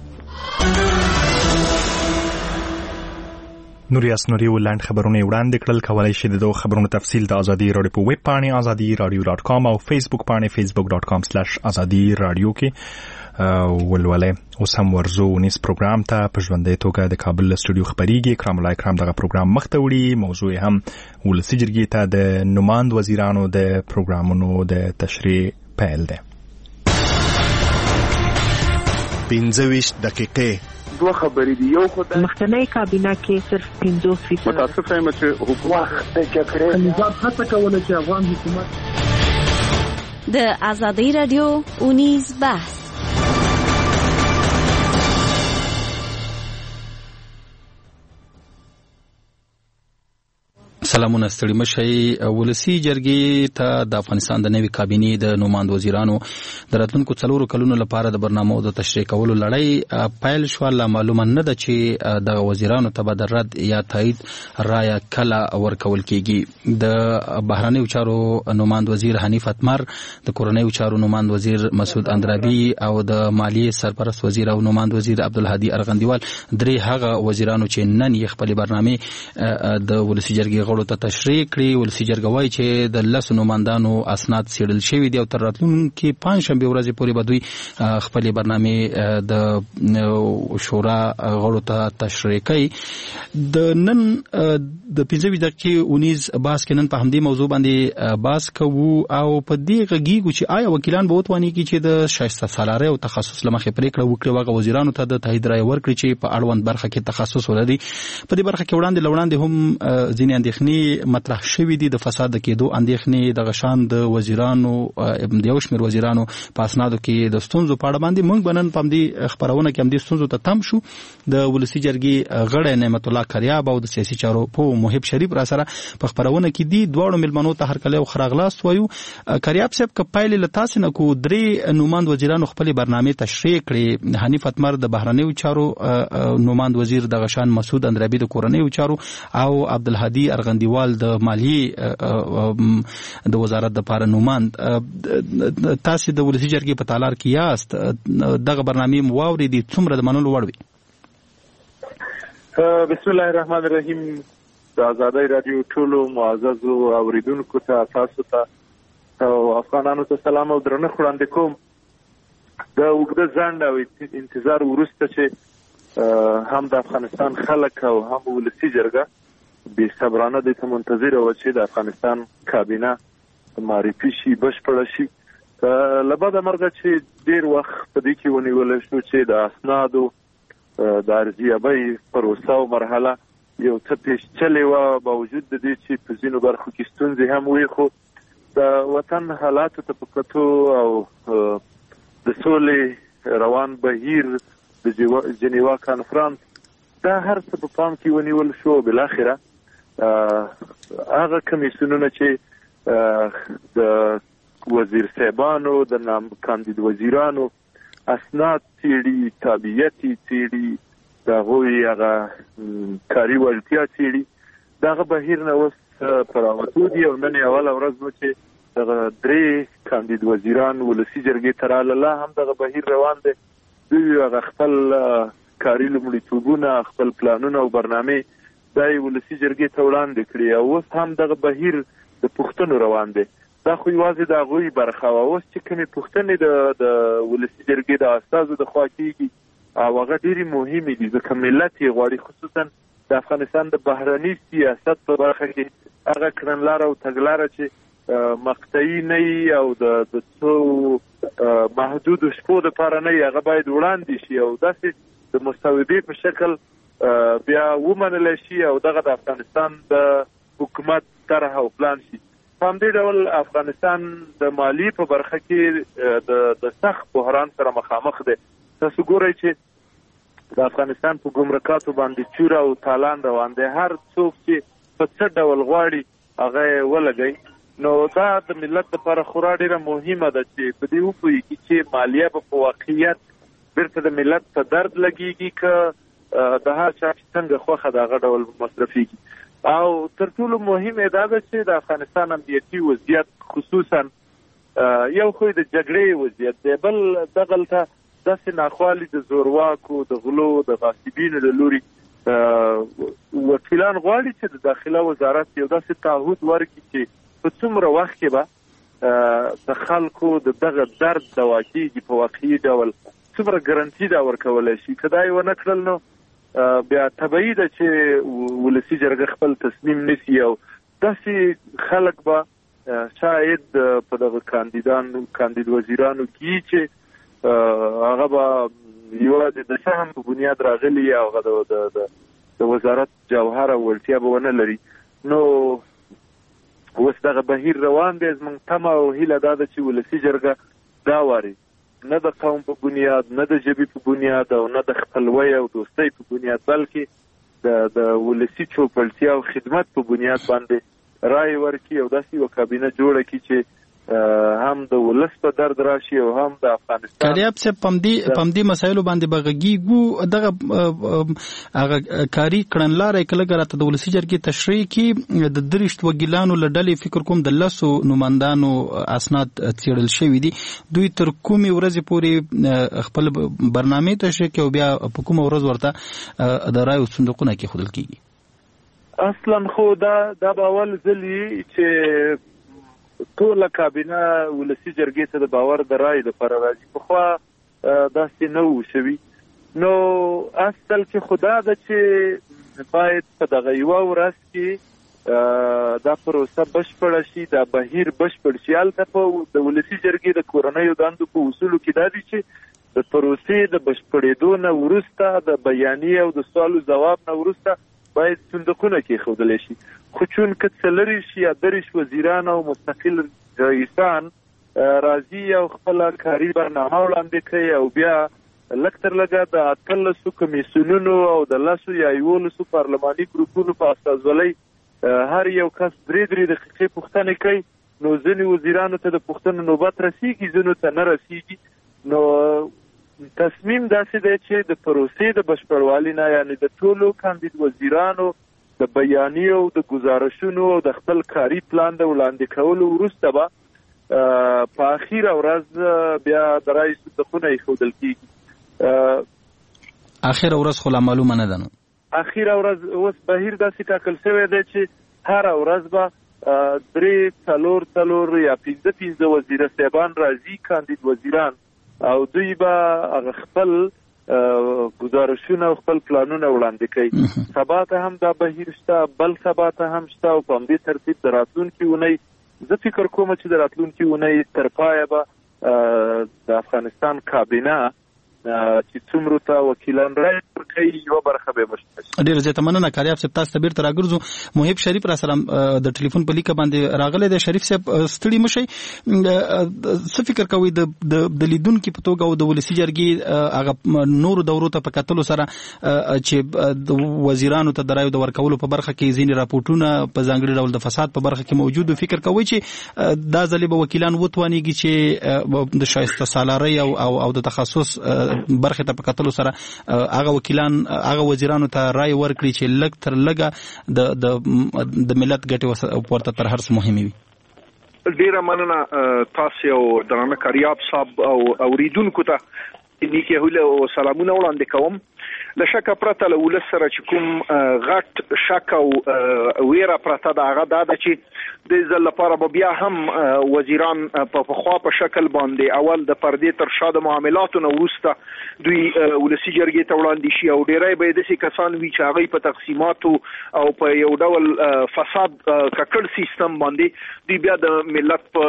نوریاس نوري ولند خبرونه وړاندې کړل. کولای شئ د خبرونو تفصیل د ازادي رادیو په ویب پاڼې azadiradio.com او فیسبوک پاڼې facebook.com/azadi radio کې ولولئ. اوس هم ورزو ونیس پروګرام ته په ژوندۍ توګه د کابل استودیو خبريږي. کرام الله کرام دغه پروګرام مخته وړي. موضوع هم ولسی جرګې ته د نوماند وزیرانو د پروګرامونو د تشریح پیل ده. 15 دقیقې دوه خبرې دي. یو خدای مخکنی کابینه کې صرف 50% متاسف یم چې حکومت د جګړې نظام هڅه کوله چې افغان حکومت د ازادي رادیو اونیز بحث. سلامونه ستړي مشي. ولسی جرګې ته د افغانستان د نوي کابینې د نوماند وزیرانو د راتلونکو 4 کلونو لپاره د برنامو د تشریح کولو لړۍ پیل شو. لا معلومه نه ده چې د وزیرانو ته به د رد یا تایید رایه کله ورکول کیږي. د بهرنیو چارو نوماند وزیر حنیف اتمر، د کورنیو چارو نوماند وزیر مسعود اندرابي او د مالیې سرپرست وزیر او نوماند وزیر عبدالهادي ارغندیوال درې هغه وزیرانو چې نن یې خپل برنامه د ولسی جرګې غړو غړو ته تشریح کړي. ولسی جرګه وایي چې د 10 نوماندانو اسناد څېړل شوي دي او تر راتلونکي پنځشنبه ورځې پورې به دوی خپلې برنامې د شورا غړو ته تشریح کوي. د نن د 15 دقیقې اونیز باس کې نن په همدې موضوع باندې باس کوو او په دې غږیږو چې آیا وکیلان به وتواني چې د شایسته سالارۍ او تخصص لمخې پریکړه وکړي واغه وزیرانو ته د تایید رایه ورکړي چې په اړوند برخه کې تخصص ولري. په دې برخه کې وړاندې هم ځینې اندېښنې مطرح شوې دي. د فساد د کېدو اندېښنې د غشان د وزیرانو د یو شمېر وزیرانو په اسنادو کې د ستونزو په اړه باندې موږ بنن په دې خبرونه کې هم دې ستونزو ته تم شو. د ولسی جرګې غړی نعمت الله کریاب او د سیاسي چارو په محب شریف را سره په خبرونه کې دي. دواړو ملمنو ته هرکلی او خراغلاست وایو. کریاب صاحب که پایلې له تاسې نه کو درې نوماند وزیرانو خپل برنامه تشریح کړي. حنیف اتمر د بهرنیو چارو نوماند وزیر، د غشان مسعود اندرابي د کورنیو چارو او عبدالهادي ارغندیوال د مالیې د وزارت د پاره نوماند. تاسو د ولسی جرګې په تالار کې یاست، دغه برنامه مواوري دي څومره د منلو وړ وي؟ بسم الله الرحمن الرحیم. د آزادۍ رادیو ټولو معززو اوریدونکو ته، تاسو ته او افغانانو ته سلام او درنښت وړاندې کوم. د اوږده ځنډ او انتظار وروسته چې هم د افغانستان خلک او هم ولسی جرګه بې صبرانه دې ته منتظره وه چې د افغانستان کابینه معرفي شي، بشپړه شي. له بده مرغه چې ډېر وخت په دې کې ونیولی شو چې د اسنادو د ارزیابۍ پروسه او مرحله یو څه پیچلې وه، باوجود د دې چې په ځینو برخو کې ستونزې هم وي، خو د وطن حالاتو ته په کتو او د سولې روان بهیر د جنیوا کانفرانس دا هر څه په پام کې ونیول شو. بالاخره هغه کمیسیونونه چې د وزیر صاحبانو د نام کاندید وزیرانو اسناد څېړي، تابعیت یې څېړي، د هغوی هغه کاري وړتیا څېړي، دغه بهیر نه اوس په راوتو دي او نن یې اوله ورځ و چې دغه 3 کاندید وزیران ولسی جرګې ته راغله. هم دغه بهیر روان دی. دوی هغه خپل کاري لومړیتوبونه، خپل پلانونه او برنامې دا یې ولسی جرګې ته وړاندې کړي او اوس هم دغه بهیر د پوښتنو روان دی. دا خو یوازې د هغوی برخه وه. اوس چې کومې پوښتنې د ولسي جرګې د استازو د خوا کېږي او هغه ډېرې مهمې دي، ځکه ملت یې غواړي، خصوصا د افغانستان د بهرني سیاست په برخه کې هغه کړنلاره او تګلاره چې مقطعي نه وي او د څو محدودو شپو دپاره نه وي، هغه باید وړاندې شي او داسې د مصوبې په شکل بیا ومنلی شي او دغه د افغانستان د حکومت طرح او پلان شي. په همدې ډول افغانستان د مالی په برخه کې د سخت بحران سره مخامخ دی. تاسو ګورئ چې د افغانستان په ګمرکاتو باندې چوره او تالان روان دی. هر څوک چې په څه ډول غواړي هغه یې ولګوي. نو دا د ملت لپاره خورا ډېره مهمه ده چې په دې وپوهېږي چې مالیه به په واقعیت بیرته د ملت په درد لګېږي که د هر چا چې څنګه خوښه د هغه ډول مصرفېږي. او تر ټولو مهم دا ده چې د افغانستان امنیتي وضعیت خصوصا یو خو د جګړې وضعیت دی، بل دغلته داسې ناخوالي د زورواکو، د غلو، د غاصبینو له لوري وکیلان غواړي چې د داخله وزارت یو داسې تعهد ورکړي چې په څومره وخت کې به د خلکو د دغه درد دوا کېږي په واقعي ډول، څومره ګارنټي دا ورکولی شي. که دا یې ونه کړل نو بیا طبیعي ده چې ولسي جرګه خپل تصمیم نیسي او داسې خلک به شاید په دغه کاندید وزیرانو کې چې هغه به یوازې د سهم په بنیاد راغلي او هغه د وزارت جوهر او وړتیا به ونه لري. نو اوس دغه بهیر روان دی. زموږ تمه او هیله دا ده چې ولسي جرګه دا واري نه د قوم په بنیاد، نه د ژبې په بنیاد او نه د خپلوۍ او دوستۍ په بنیاد، بلکې د ولسي چوپړتیا او خدمت په بنیاد باندې رای ورکړي او داسې یوه کابینه جوړه کړي چې هم د ولس په درد راشي او هم د افغانستان. کریاب صاحب په همدې مسایلو باندې به غږیږو. دغه هغه کاري کړنلاره یې کله راته د ولسي جرګې تشریح کړي. د 30 وکیلانو له ډلې فکر کوم د 10 نوماندانو اسناد څېړل شوي دي. دوی تر کومې ورځې پورې خپل برنامې تشریح کوي او بیا په کومه ورځ ورته د رایو صندوقونه کېښودل کېږي؟ اصلا خو دا باور ځلی چې ټول کابینه ولسی جرګې ته د باور د رای د پر راځي په خوا داسې نه وشوي نو اصل کې خدا د چې باید په دغه یو ورځ کې دا پروسه بشپړ شي دا بهیر بشپړ شي البته په د ولسی جرګې د کورنۍ دندو په اصولو کې دا دي چې د پروسې د بشپړېدو نه وروسته د بیانیې او د سوالو ځواب نه وروسته باید صندوقونه کې ښودلی شي خو چون که څلری شي یا دریش وزیران او مستقل رئیسان راځي او خپله کاري برنامه وړاندې کوي او بیا لږ تر لږه د 18 کمیسیونونو او د 10 یا 11 پارلماني ګروپونو په استازولۍ هر یو کس 3 دقیقې پوښتنې کوي نو ځینې وزیرانو ته د پوښتنو نوبت رسیږي ځینو ته نه رسیږي نو تصمیم داسې دی چې د پروسې د بشپړوالي نه یعنی د ټولو کاندید وزیرانو د بیانیو د گزارشونو او د خپل کاري پلان د وړاندې کولو وروسته به په اخیره ورځ بیا د رئیس صندوقونه ایښودل کېږي. اخیره ورځ خو لا معلومه نه ده نو اخیره ورځ اوس بهیر داسې ټاکل شوی دی چې هره ورځ به 3 یا 5 وزیره صاحبان راځي کاندید وزیران او دوی به خپل گزارشونه او خپل پلانونه وړاندې کوي. سبا ته هم دا بهیر شته بل سبا ته هم شته او په همدې ترتیب د راتلونکي اونۍ زه فکر کوم چې د راتلونکي اونۍ تر پایه به د افغانستان کابینه چې څومره ته وکیلان رای ورکوي یوه برخه به مشته. ډېره زیاته مننه کاریاب صاحب تاسو ته بیرته راګرځو. محب شریف را سره د ټلیفون په لیکه باندې راغلی دی. شریف صاحب ستړي مشئ څه فکر کوئ د لیدونکي په توګه او د ولسي جرګې هغه نورو دورو ته په کتلو سره چې د وزیرانو ته د رایو د ورکولو په برخه کې ځینې راپورټونه په ځانګړي ډول د فساد په برخه کې موجود فکر کوئ چې دا ځلې به وکیلان وتوانیږي چې د شایسته سالارۍ او د تخصص برخه ته په کتلو سره هغه وکیلان هغه وزیرانو ته رای ورکړي چې لږ تر لږه د ملت ګټې ورته تر هر څه مهمې وي. ډیره مننه تاسو او درنه کاریاب صاحب او اوریدونکو ته نیکه هله او سلامونه وړاندې کوم. له شکه پرته له ولس سره چې کوم غټ شک او ویره پرته ده هغه دا ده چې د ځل لپاره به بیا هم وزیران په خوا په شکل باندې اول د پردې تر شا د معاملاتو نه وروسته دوی ولسي جرګې ته وړاندې شي او ډیری به داسې کسان وي چې هغوی په تقسیماتو او په یو ډول فساد ککړ سیستم باندې دوی بیا د ملت په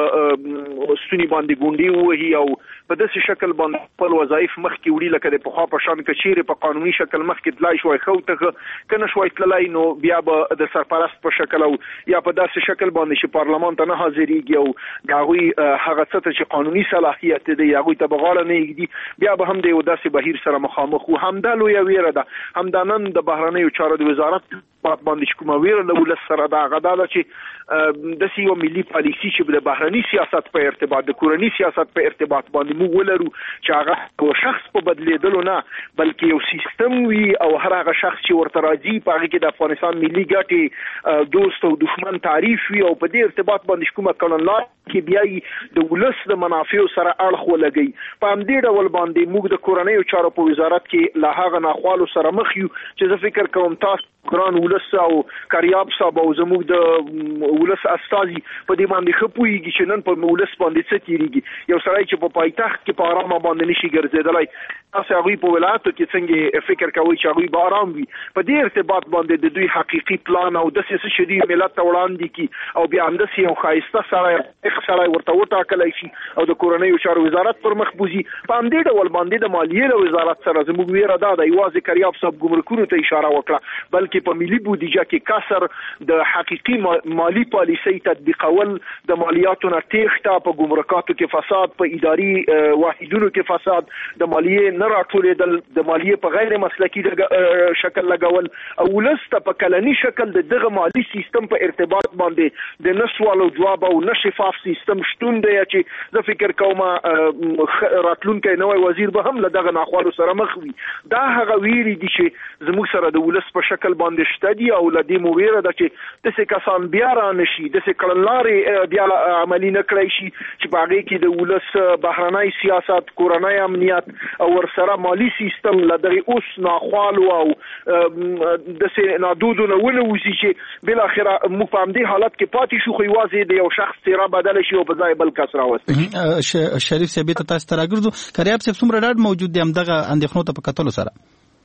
ستوني باندې ګونډې ووهي او په داسې شکل باندې خپل وظایف مخکې وړي لکه د پخوا په شان که چیرې په قانوني شکل مخکې تلای شوی ښه ته که نه شوی تللی نو بیا به د سرپرست په شکل او یا په داسې شکل باندې چې پارلمان ته نه حاضرېږي او د هغوی هغه څه ته چې قانوني صلاحیت دی هغوی ته به غاړه نه ایږدي بیا به هم د یو داسې بهیر سره مخامخ وو. همدا لویه ویره ده. همدا نن د بهرنیو چارو د وزارت باندې چې کومه ویره له ولس سره ده هغه دا ده چې داسې یوه ملي پالیسي چې د بهرني سیاست په ارتباط د کورني سیاست په ارتباط باندې موږ ولرو چې هغه یو شخص په بدلیدلو نه بلکې یو سیستم وي او هر هغه شخص چې ورته راځي په هغې کې د افغانستان ملي ګټې دوست او دښمن تعریف وي او په دې ارتباط باندې کومه کړنلارې کې بیا د ولس د منافعو سره اړخ ولګوي. په همدې ډول باندې موږ د کورنیو چارو په وزارت کې له هغه ناخوالو سره مخ یو چې زه فکر کوم تاسو ګران ولس او کاریاب صاحب او زموږ د ولس استازي په دې باندې ښه پوهېږي چې نن په ولس باندې څه تېرېږي. یو سړی چې په پایتخت کې په ارامه باندې نشي ګرځېدلی تاسو هغوی په ولایاتو کې څنګه فکر کوئ چې هغوی به ارام وي. په دې ارتباط باندې د دوی حقیقي پلان او داسې څه چې دوی ملت ته وړاندې کړي او بیا همداسې یو ښایسته سړی ورته وټاکلی شي او د کورنیو چارو وزارت پر مخ بوځي. په همدې ډول باندې د مالیې له وزارت سره زموږ ویره دا ده یوازې کاریاب صاحب ګمرکونو ته اشاره وکړه بلکې په ملي بودیجه کې کسر د حقیقي مالی پالیسۍ تطبیقول د مالیاتو نه تېښته په ګمرکاتو کې فساد په اداري واحدونو کې فساد د مالیې نه راټولېدل د مالیې په غیر مسلکي شکل لګول او ولس ته په کلني شکل د دغه مالي سیستم په ارتباط باندې د نه سوال او جواب او نه شفاف سیستم شتون دی چې زه فکر کوم راتلونکی نوی وزیر به هم له دغه ناخوالو سره مخ وي. دا هغه ویرې دي چې زموږ سره د ولس په شکل باندې شته دي او لدی مو ویره د چې د کسان بیا را نشي د کړنلارې بیا عملی نه کړی شي چې باغې کې د ولس بهرنۍ سیاست کورنۍ امنیت او ورسره مالی سیستم لدغه اوس ناخوالو او د نادودو نه ولوزي چې بل اخره مو په همدې حالت کې پاتې شو خو یوازې د یو شخص څیره بدل شي او په ځای بل کس راوستي. شریف صاحب ته تاسو راګرځو کریاب صاحب څومره ډاډ موجود دی همدغه اندېښنو ته په کتلو سره؟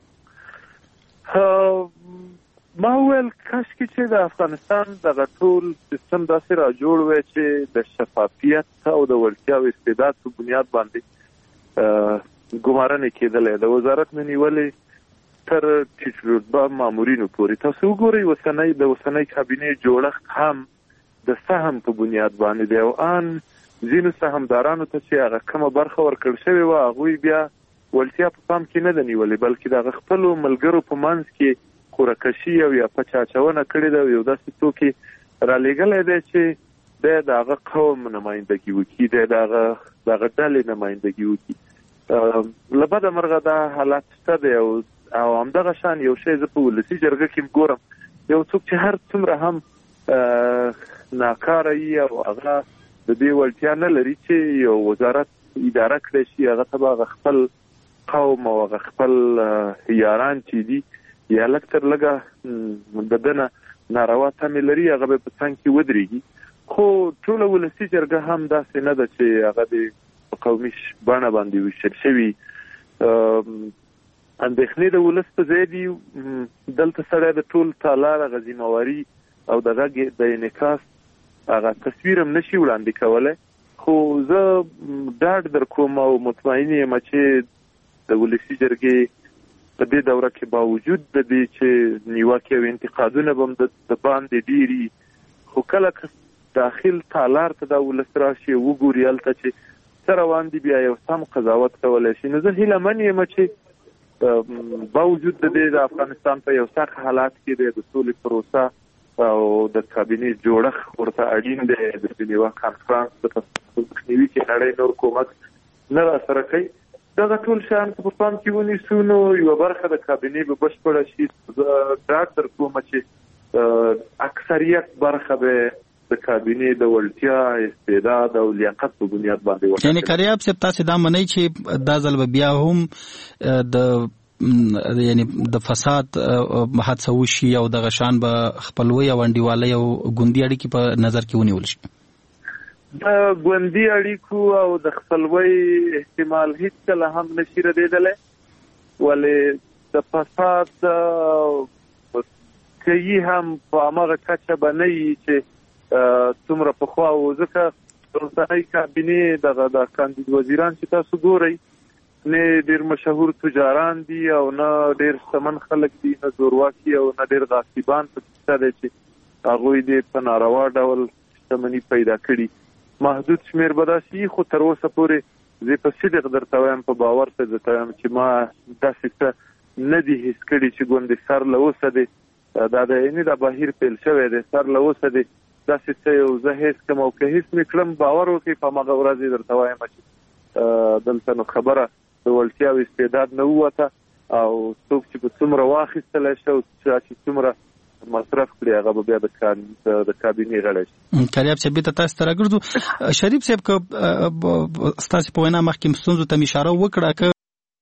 ما ویل کاش کې چې د افغانستان دغه ټول سیستم داسې را جوړ وي چې د شفافیت او د وړتیا او استعداد په بنیاد باندې ګمارنه کېدلې د وزارت نه نیولې تر ټیټ رتبه مامورینو پورې. تاسو وګورئ د اوسنۍ کابینې جوړښت هم د سهم په بنیاد باندې دی او ان ځینو سهامدارانو ته چې هغه کومه برخه ورکړل شوې وه هغوی بیا ولتیا په پام کې نه ده نیولې بلکې د هغه خپلو ملګرو په منځ کې قورهکشي او یا پچاچونه کړې ده یو داسې څوک را لېږلی دی چې د هغه قوم نمایندګي وکړي د هغه ډلې نمایندګي وکړي. له بده مرغه دا حالت شته دی او همدغه شان یو شی زه په ولسي جرګه کې ګورم یو څوک چې هر څومره هم ناکاره وي او هغه د دې وړتیا نه لري چې یو وزارت اداره کړی شي هغه ته به خپل قوم او هغه خپل یاران چې دي یا لږ تر لږه د دنه ناروا تمې لري هغه به په څنګ کې ودرېږي خو ټوله ولسي جرګه هم داسې نه ده چې هغه د قومي بڼه باندې ویشل شوي. اندېښنې د ولس په ځای دي دلته سړی د ټول تالار هغه ذمهواري او د غږ د انعکاس هغه تصویر هم نشي وړاندې کولی خو زه ډاډ در کوم او مطمئن یم چې د ولسي جرګې په دې دوره کې باوجود د دې چې نیوکې او انتقادونه به هم د باندې ډېري خو کله داخل تالار ته دا ولس راشي وګوري هلته چې څه روان دي بیا یو سم قضاوت کولی شي. نو زه هیله من یم چې باوجود د دې د افغانستان په یو سخت حالات کې د سولې پروسه او د کابینې جوړښت ورته اړین دی د جنیوا کانفرنس د مخنیوي کې نړۍ نور کومک نه راسره کوي دغه ټول شیان په پام کې ونیسو نو یوه برخه د کابینې به بشپړه شي. زه ډاډ در کوم چې اکثریت برخه به د کابینې د وړتیا استعداد او لیاقت په بنیاد باندې وکړي. یعنی کریاب صاحب تاسو دا منئ چې دا ځل به بیا هم د فساد حادثه وشي او دغه شان به خپلوي او انډیوالۍ او ګوندي اړیکې په نظر کې ونیول شي؟ د ګوندي اړیکو او د خپلوۍ احتمال هیڅکله هم نشي ردېدلی ولې د فساد کوي هم په هماغه کچه به نه وي چې څومره پخوا و ځکه اوسنۍ کابینې دغه د کاندید وزیران چې تاسو ګورئ نه ډېر مشهور تجاران دي او نه ډېر شتمن خلک دي نه زورواکي او نه ډېر غاصبان په کیسه دی چې هغوی دې په ناروا ډول شتمني پیدا کړي. محدود شمیر به داسې خو تر اوسه پورې زه په صدق درته وایم په باور ته درته وایم چې ما داسې څه نه دي حس کړي چې ګوندې سر له اوسه دی دا د یعنې دا بهیر پیل شوی دی سر له اوسه دی داسې څه یو زه حس کوم او که حس مې کړم باور وکړئ په هماغه ورځ یې درته وایم چې دلته نو خبره د وړتیا او استعداد نه ووته او څوک چې په څومره واخیستلی شي او چې څومره مصرف کړي هغه به بیا د کابینې غړی شي. کریاب صاحب ته تاسو ته راګرځو. شریف صاحب که ستاسو په وینا مخکې ستونزو ته اشاره وکړه که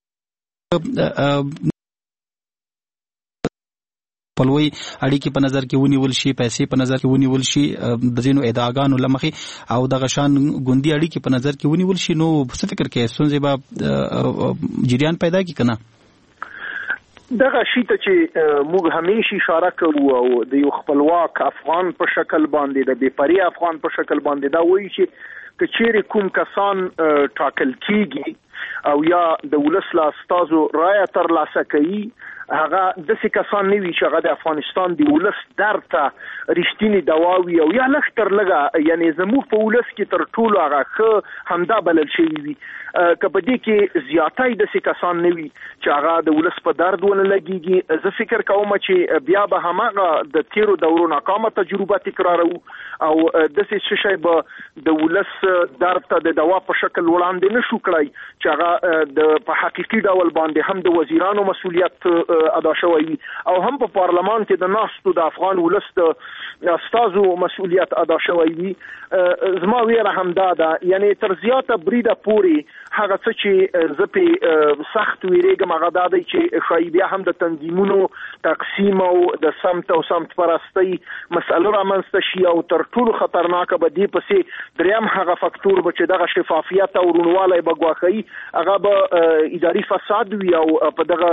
خپلوي اړیکې په نظر کې ونیول شي پیسې په نظر کې ونیول شي د ځینو ادعاګانو له مخې او دغه شان ګوندي اړیکې په نظر کې ونیول شي نو څه فکر کوئ ستونزې به جریان پیدا کړي که نه؟ دغه شی ته چې موږ همیشه اشاره کوو او د یو خپلواک افغان په شکل باندې د بې پرې افغان په شکل باندې دا وایي چې که چیرې کوم کسان ټاکل کیږي او یا د ولس له استازو رایه ترلاسه کوي هغه داسې کسان نه وي چې هغه د افغانستان د ولس درد ته رښتینې دوا وي او یا لږ تر لږه یعنې زموږ په ولس کې تر ټولو هغه ښه همدا بلل شوي وي که په دې کې زیاتی داسې کسان نه وي چې هغه د ولس په درد ونه لګېږي. زه فکر کوم چې بیا به هماغه د تیرو دورو ناکامه تجربه تکراروو او داسې څه شی به د ولس درد ته د دوا په شکل وړاندې نه شو کړی چې هغه په حقیقي ډول باندې هم د وزیرانو مسؤلیت ادا شوی وي او هم په پارلمان کې د ناستو د افغان ولس د استازو مسؤلیت ادا شوی وي. زما ویره همدا ده، یعنی تر زیاته بریده پورې هغه څه چې زه پې سخت ویریږم هغه دا دی چې ښایي بیا هم د تنظیمونو تقسیم او د سمت او سمت پرستۍ مسله رامنځته شي او تر ټولو خطرناکه به دې پسې دریم هغه فکتور به چې دغه شفافیت او رونوالی به ګواښي هغه به اداري فساد وي او په دغه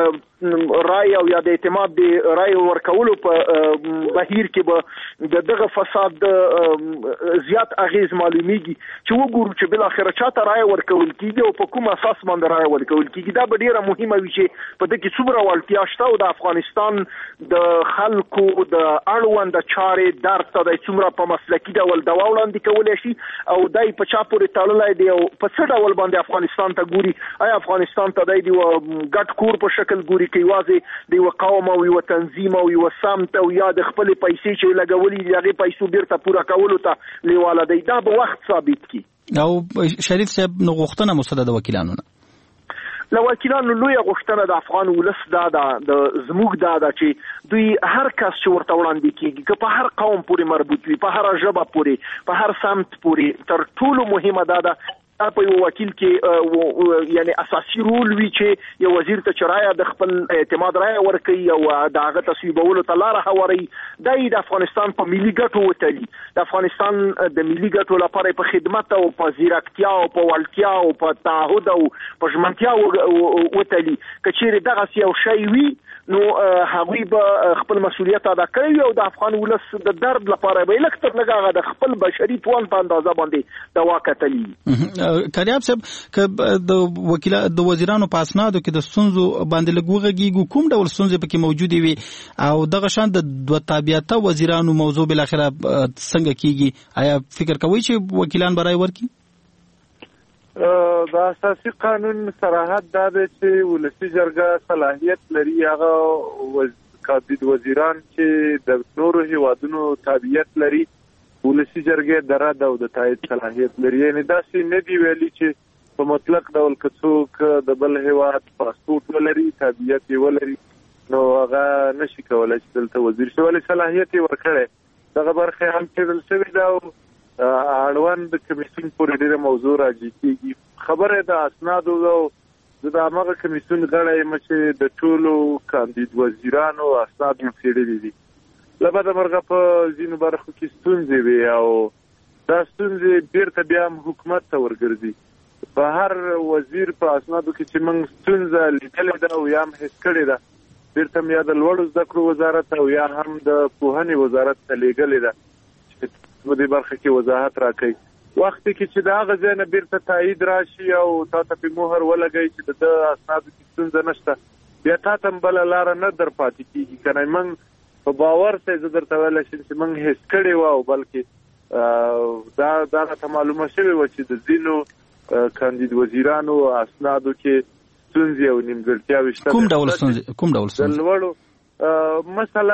رای او یا د اعتماد د رای ورکولو په بهیر کې به د دغه فساد زیات اغیز معلومیږي چې وګورو چې بل اخر چاته رای ورکول کیږي او په کوم اساس باندې رای ورکول کیږي. دا به ډیره مهمه وي چې په دغه څومره وړتیا شته او د افغانستان د خلکو د اړوند چارې درته د څومره په مسلکي ډول دا وړاندې کولای شي او دای په چا پورې تړلای دی او په څه ډول باندې افغانستان ته ګوري. آیا افغانستان ته د ګډ کور په شکل ګوري کې واځي د یو قوم او یو تنظیم او یو سمت او یا د خپل پیسې چې لګولې دي هغه پیسو بیرته پوره کولو ته لیواله دی؟ دا به وخت ثابت کی. او شریف صاحب نو غوښتنه مسله د وکیلانو نه له وکیلانو لوی غوښتنه د افغان ولس دا د زموږ دا چې دوی هر کس چې ورته وړاندې کیږي که په هر قوم پورې مربوط وي، په هر ژبه پورې، په هر سمت پورې، تر ټولو مهمه دا په یو وکیل کې یعنی اساسي رول وی چې یو وزیر ته چرایه د خپل اعتماد رای ورکړي او د هغه تصویبولو ته لار هواري. د افغانستان په ملي ګټو وتلي، د افغانستان د ملي ګټو لپاره په خدمت او په ځیرکتیا او په وړتیا او په تعهد او په ژمنتیا وتلي. کچېرې دغه یو شی وي نو هغوی به خپل مسؤلیت ادا کوي او د افغان ولس د درد لپاره به لکتر لګاغه د خپل بشري توان په اندازه باندې د واکتلی. کریاب صاحب که د وزیرانو په اسنادو کې د ستونزو باندې لږ وغږیږو، کوم ډول ستونزې پکې موجودې وي او دغه شان د دوه تابعیته وزیرانو موضوع بالاخره څنګه کیږي؟ آیا فکر کوئ چې وکیلان برای ورکړي؟ د اساسي قانون صراحت دا دی چې ولسي جرګه صلاحیت لري هغه کاندید وزیران چې د نورو هیوادونو تابعیت لري ولسي جرګې د رد او د تایید صلاحیت لري. یعنې داسې نه دی ویلي چې په مطلق ډول که څوک د بل هیواد پاسپورټ ولري تابعیت یې ولري نو هغه نشي کولی چې دلته وزیر شي، ولې صلاحیت یې ورکړی. دغه برخه هم څېړل شوې ده او اړوند کمیسیون پورې ډېره موضوع راجع کېږي. خبره د اسنادو او زه د همغه کمیسیون غړی یم چې د ټولو کاندید وزیرانو اسناد مې څېړلي دي. له بده مرغه په ځینو برخو کې ستونزې وي او دا ستونزې بیرته بیا هم حکومت ته ورګرځي. په هر وزیر په اسنادو کې چې موږ ستونزه لیدلې ده او یا هم حس کړې ده بیرته هم یا د لوړو زده کړو وزارت او یا هم د پوهنې وزارت ته لیږلې ده چې په دې برخه کې وضاحت راکوي. وخت کې چې د هغه ځای نه بیرته تایید راشي او تا ته پې مهر ولګوي چې د اسنادو کې ستونزه نشته بیا تا ته هم بله لاره نه در پاتې کېږي. که نه موږ په باور سره زه درته ویلی شم چې موږ حس کړی و او بلکې دا راته معلومه شوې وه چې د ځینو کاندید وزیرانو اسنادو کې ستونزې او نیمګړتیاوې شته. کوم ډول ستونزې؟ د لوړو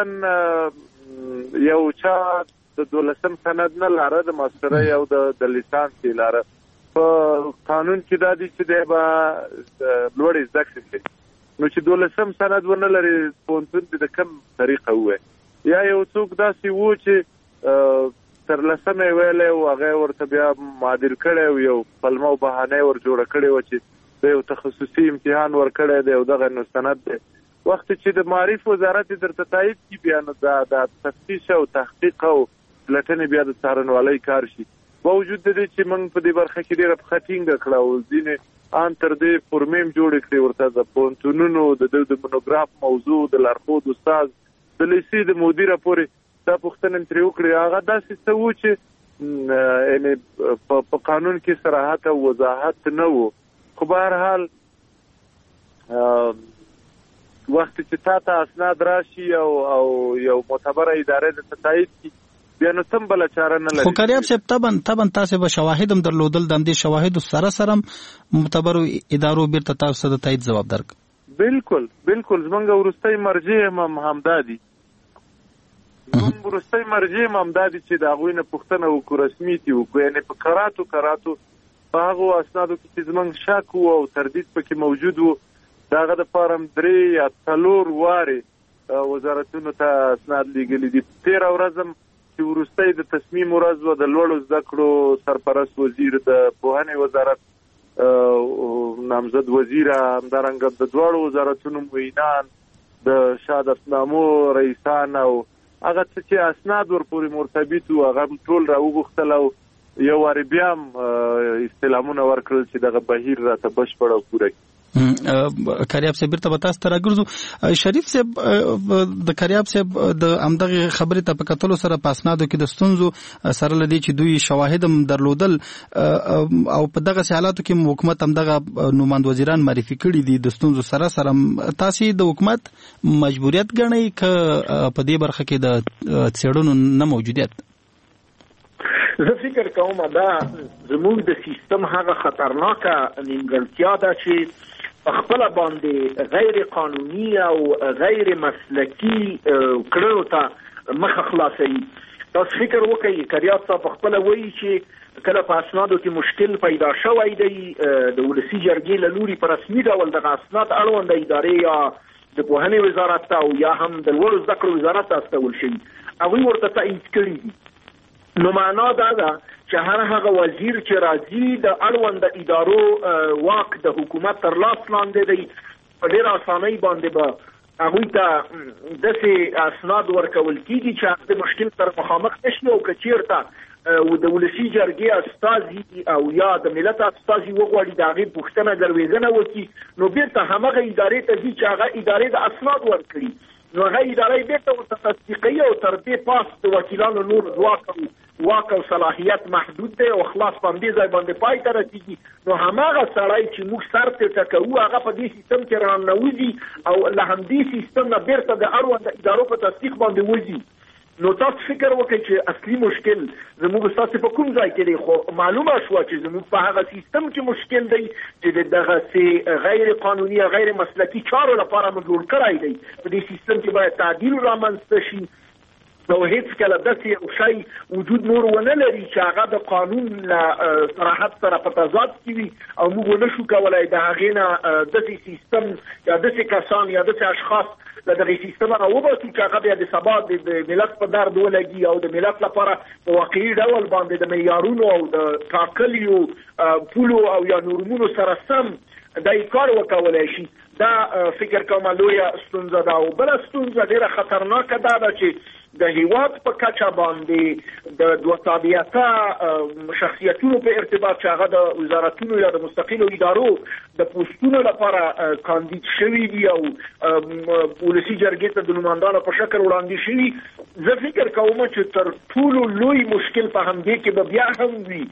مثلا یو چا د 12 سند نه لاره د ماسترۍ او د لیسانس یې لاره په قانون کې دا دي چې دی به لوړې زده کړې کوي نو چې 12 سند ونه لري پوهنتون دې د کوم طریقه ووایي یا یو څوک داسې و چې تر لسمه ویلی او هغه ورته بیا معادل کړی او یو پلمه او بهانه ور جوړه کړې وه چې د یو تخصصي امتحان ورکړی دی او دغه نو سند دی. وخت چې د معارف وزارت درته تایید کړي بیا نو د تفتیش او تحقیق او پلټنې بیا د څارنوالۍ کار شي. باوجود د دې چې موږ په دې برخه کې ډېره پښه ټینګه کړه او ځینې ان تر دې فورمې جوړې کړې ورته د پوهنتونونو د مونوګراف موضوع د لارښود استاد د لیسې د مدیره پورې دا پوښتنه مې ترې وکړې. هغه داسې څه و چې یعنې په قانون کې صراحت او وضاحت نه و. خو به هر حال وخت چې تا ته اسناد راشي او یو معتبره اداره درته تایید کړي بیا نو تم بله چاره نه لري. خو کریاب صاحب طبعا تاسې به شواهد هم درلودل، د همدې شواهدو سره معتبرو ادارو بیرته تاسو ته د تایید ځواب درک. بالکل زمونږ وروستی مرجع هم همدا دي. زمونږ وروستی مرجع هم همدا دي چې د هغوی نه پوښتنه وکړو، رسمي دي وکړو. یعنې په کراتو په هغو اسنادو کې چې زمونږ شک و او تردید پکې موجود و داغه د فارم 3 یا 4 واره وزارتونو ته اسناد لیږلي دي. 13 ورځم چې وروستۍ د تصمیم ورځ و د لوړو زده کړو سرپرست وزیر د پوهنې وزارت نامزد وزیر همدارنګه د دواړو وزارتونو معینان د شهادتنامو رئیسان او هغه چې اسناد ورپورې مرتبط وو هغه ټول راوغوښتل او یو وارې بیا هم استعلامونه ورکړل چې دغه بهیر راته بشپړ او پوره کړي. کاریاب صاحب بیرته تاسو ته راګرځو. شریف صاحب د کاریاب صاحب د همدغه خبرې ته په کتلو سره په اسنادو کې د ستونزو سره لدی چې دوی شواهد هم درلودل او په دغه حالاتو کې حکومت همدغه نوماند وزیران معرفي کړي دي د ستونزو سره تاسو د حکومت مجبوریت ګڼئ ک په دې برخه کې د څېړنو نه موجودیت؟ زه فکر کوم دا زموږ د سیستم هغه خطرناکه نیمګړتیا ده چې خپل باندې غیر قانوني او غیر مسلکی کړنو ته مخ خلاصوي. تاسو فکر وکړئ کاریاب صاحب خپل وایي چې کله په اسنادو کې مشکل پیدا شوی دی د ولسي جرګې له لوري په رسمي ډول دغه اسناد اړوند ادارې یا د پوهنې وزارت ته او یا هم د لوړو زده کړو وزارت ته استول شوي هغوی ورته تایید کړي دي. نو معنا دا ده چې هر هغه وزیر چې راځي د اړوند ادارو واک د حکومت تر لاس لاندې دی په ډېر اسانۍ باندې به هغوی ته داسې اسناد ورکول کېږي چې د مشکل سره مخامخ نه شي او که چېرته د ولسي جرګې استازي او یا د ملت استازي وغواړي د هغې پوښتنه ګروېږنه وکړي نو بېرته همغه ادارې ته ځي چې هغه ادارې د اسناد ورکړي نو هغه ادارې بېرته ورته تصدیقوي او تر دې پاس د وکیلانو نور واک او صلاحیت محدود دی او خلاص په همدې ځای باندې پای ته رسېږي نو هماغه سړی چې موږ سر ته ټکوو هغه په دې سیستم کې راننوځي او له همدې سیستم نه بیرته د اړوند ادارو په تصدیق باندې وځي. نو تاسو فکر وکړئ چې اصلي مشکل زموږ ستاسو په کوم ځای کې دی خو معلومه شوه چې زموږ په هغه سیستم کې مشکل دی چې دغه غیر قانوني غیر مسلکي چارو لپاره موږ جوړ کړی دی. په دې سیستم کې باید تعدیل رامنځته شي نو هیڅ کله داسې یو شی وجود نور ونه لري چې هغه د قانون له صراحت سره په تضاد کې وي او موږ ونه شو کولی د هغې نه داسې سیستم یا داسې کسان یا داسې اشخاص له دغې سیستم هغه وباسو چې هغه بیا د سبا د ملت په درد ولګي او د ملت لپاره په واقعي ډول باندې د معیارونو او د ټاکلیو پولو او یا نورمونو سره سم دا کار وکولی شي. دا فکر کوم لویه ستونزه ده او بله ستونزه ډېره خطرناکه دا ده چې د هیواد په کچه باندې د دوه تابعیته شخصیتونو په ارتباط چې هغه د وزارتونو یا د مستقلو ادارو د پوسټونو لپاره کاندید شوي دي او ولسي جرګې ته د نمایندانو په شکل وړاندې شوي زه فکر کوم چې تر ټولو لوی مشکل په همدې کې به بیا هم وي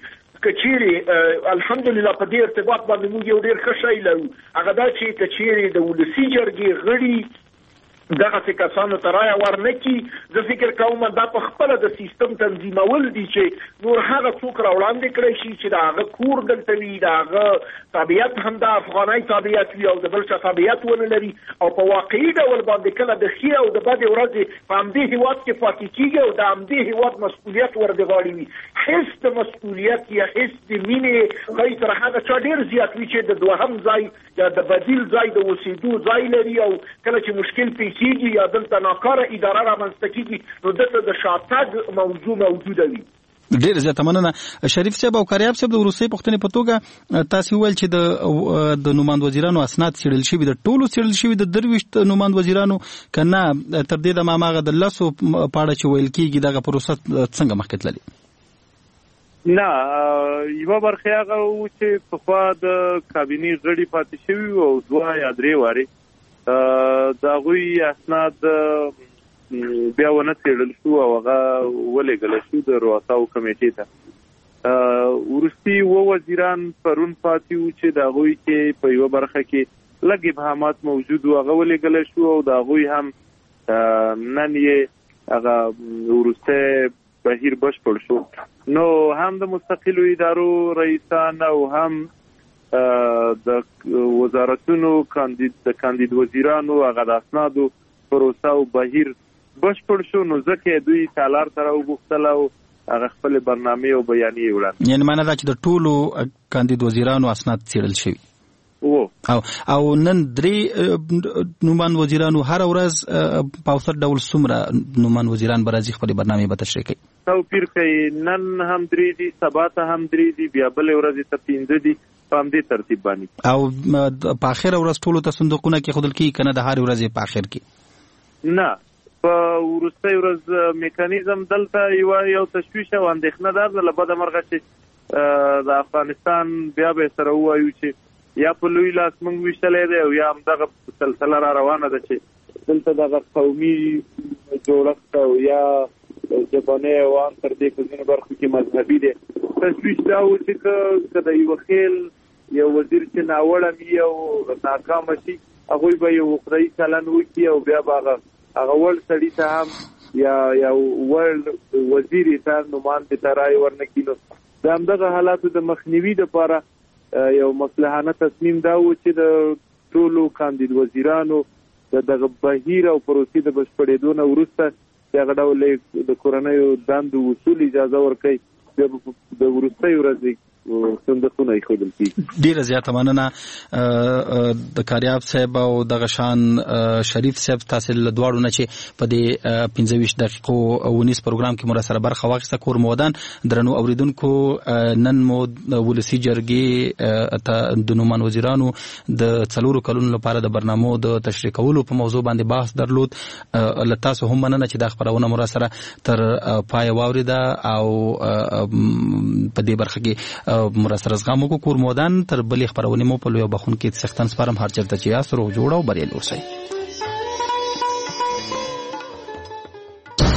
کچېرې الحمدلله په دې ارتباط باندې موږ یو ډېر ښه شی لرو هغه دا چې کچېرې د ولسي جرګې غړي دغه کسانو ته رایه ورنکړي زه فکر کوم دا په خپله د سیستم تنظیمول دي چې نور هغه څوک راوړاندې کړی شي چې د هغه کور دلته وي د هغه تابعیت هم د افغانۍ تابعیت وي او د بل چا تابعیت ونه لري او په واقعي ډول باندې کله د ښې او د بدې ورځې په همدې هېواد کې پاتې کېږي او د همدې هېواد مسؤلیت ور د غاړې وي حس د مسؤلیت یا حس د مینې ښایي تر هغه چا ډېر زیات وي چې د دوهم ځای یا د بدیل ځای د اوسېدو ځای لري او کله چې مشکل پیښ کېږي یا دلته ناکاره اداره رامنځته کېږي نو دلته د شاتګ موضوع موجوده وي. ډېر زیاته مننه شریف صاحب او کاریاب صاحب. د وروستۍ پوښتنې په توګه تاسو وویل چې د نوماند وزیرانو اسناد څېړل شوي د ټولو څېړل شوي د 23 نوماند وزیرانو که نه تر دې دمه هماغه د 10 په اړه چې ویل کېږي دغه پروسه څنګه مخکې تللې؟ نه یوه برخه هغه و چې پخوا د کابینې غړي پاتې شوي او 2 یا 3 وارې د هغوی اسناد بیا ونه څېړل شو او هغه ولېږلی شو د رؤساو کمیټې ته. وروستي 2 وزیران پرون پاتې وو چې د هغوی کې په یوه برخه کې لږ ابهامات موجود وو هغه ولېږلی شو او د هغوی هم نن یې هغه وروستی بهیر بشپړ شو. نو هم د مستقلو ادارو رئیسان او هم د وزارتونو د کاندید وزیرانو هغه د اسنادو پروسه او بهیر بشپړ شو نو ځکه دوی تالار ته راوغوښتل او هغه خپل برنامې او بیانیې وړاندې. یعنې معنا دا چې د ټولو کاندید وزیرانو اسناد څېړل شوي؟ او نن درې نومان وزیرانو هر ورځ په اوسط ډول څومره نومان وزیران برازي خپل برنامه به تشریح کوي؟ توپیر کوي، نن هم 3 دي، سبا ته هم 3 دي، بیا بل ورځ ته 15 دي، په همدې ترتیب باندې. او په اخر ورځ ټولو ته صندوقونه کې خودل کی کنه د هر ورځې په اخر کې؟ نه، په ورستۍ ورځ میکانیزم دلته یو تشویش او اندېښنه ده له بده مرغه چې د افغانستان بیا به سره وایو چې یا په لوی لاس موږ ویشتلی دی او یا همدغه سلسله را روانه ده چې دلته دغه قومي جوړښت او یا ژبنی عوام تر دې په ځینو برخو کې مذهبي دی. تشویش دا و چې که د یوه خیل یو وزیر چې ناوړه وي او ناکامه شي، هغوی به یو خدایي چلن وکړي او بیا به هغه وړ سړي ته هم یا وړ وزیر ته نوماندې ته رایې ورنه کړي. نو د همدغه حالاتو د مخنیوي دپاره یو مصلحانه تصمیم دا و چې د ټولو کاندید وزیرانو دغه بهیر او پروسې د بشپړېدو نه وروسته دغه ډول د کورنیو دندو وصول اجازه ورکوي، بیا د وروستۍ ورځې صندوقونه ایښودل کېږي. ډېره زیاته مننه د کاریاب صاحب او دغه شان شریف صاحب، تاسو له دواړو نه چې په دې 25 دقیقو ونیس پروګرام کې مو سره برخه واخیسته. کور مودان درنو اوریدونکو، نن مو ولسی جرګې د نومان وزیرانو د 4 کلونو لپاره د برنامو د تشریح کولو په موضوع باندې بحث درلود. لتاسو هم مننه چې دا خبرونه مو سره تر پای واوریده او په دې برخه کې مرسته زغم کو. کور مودان تر بلې خبرونه مو په لوی بخون کې سختن سپارم. هر چرته چې یاس روغ جوړ او بریالي اوسئ.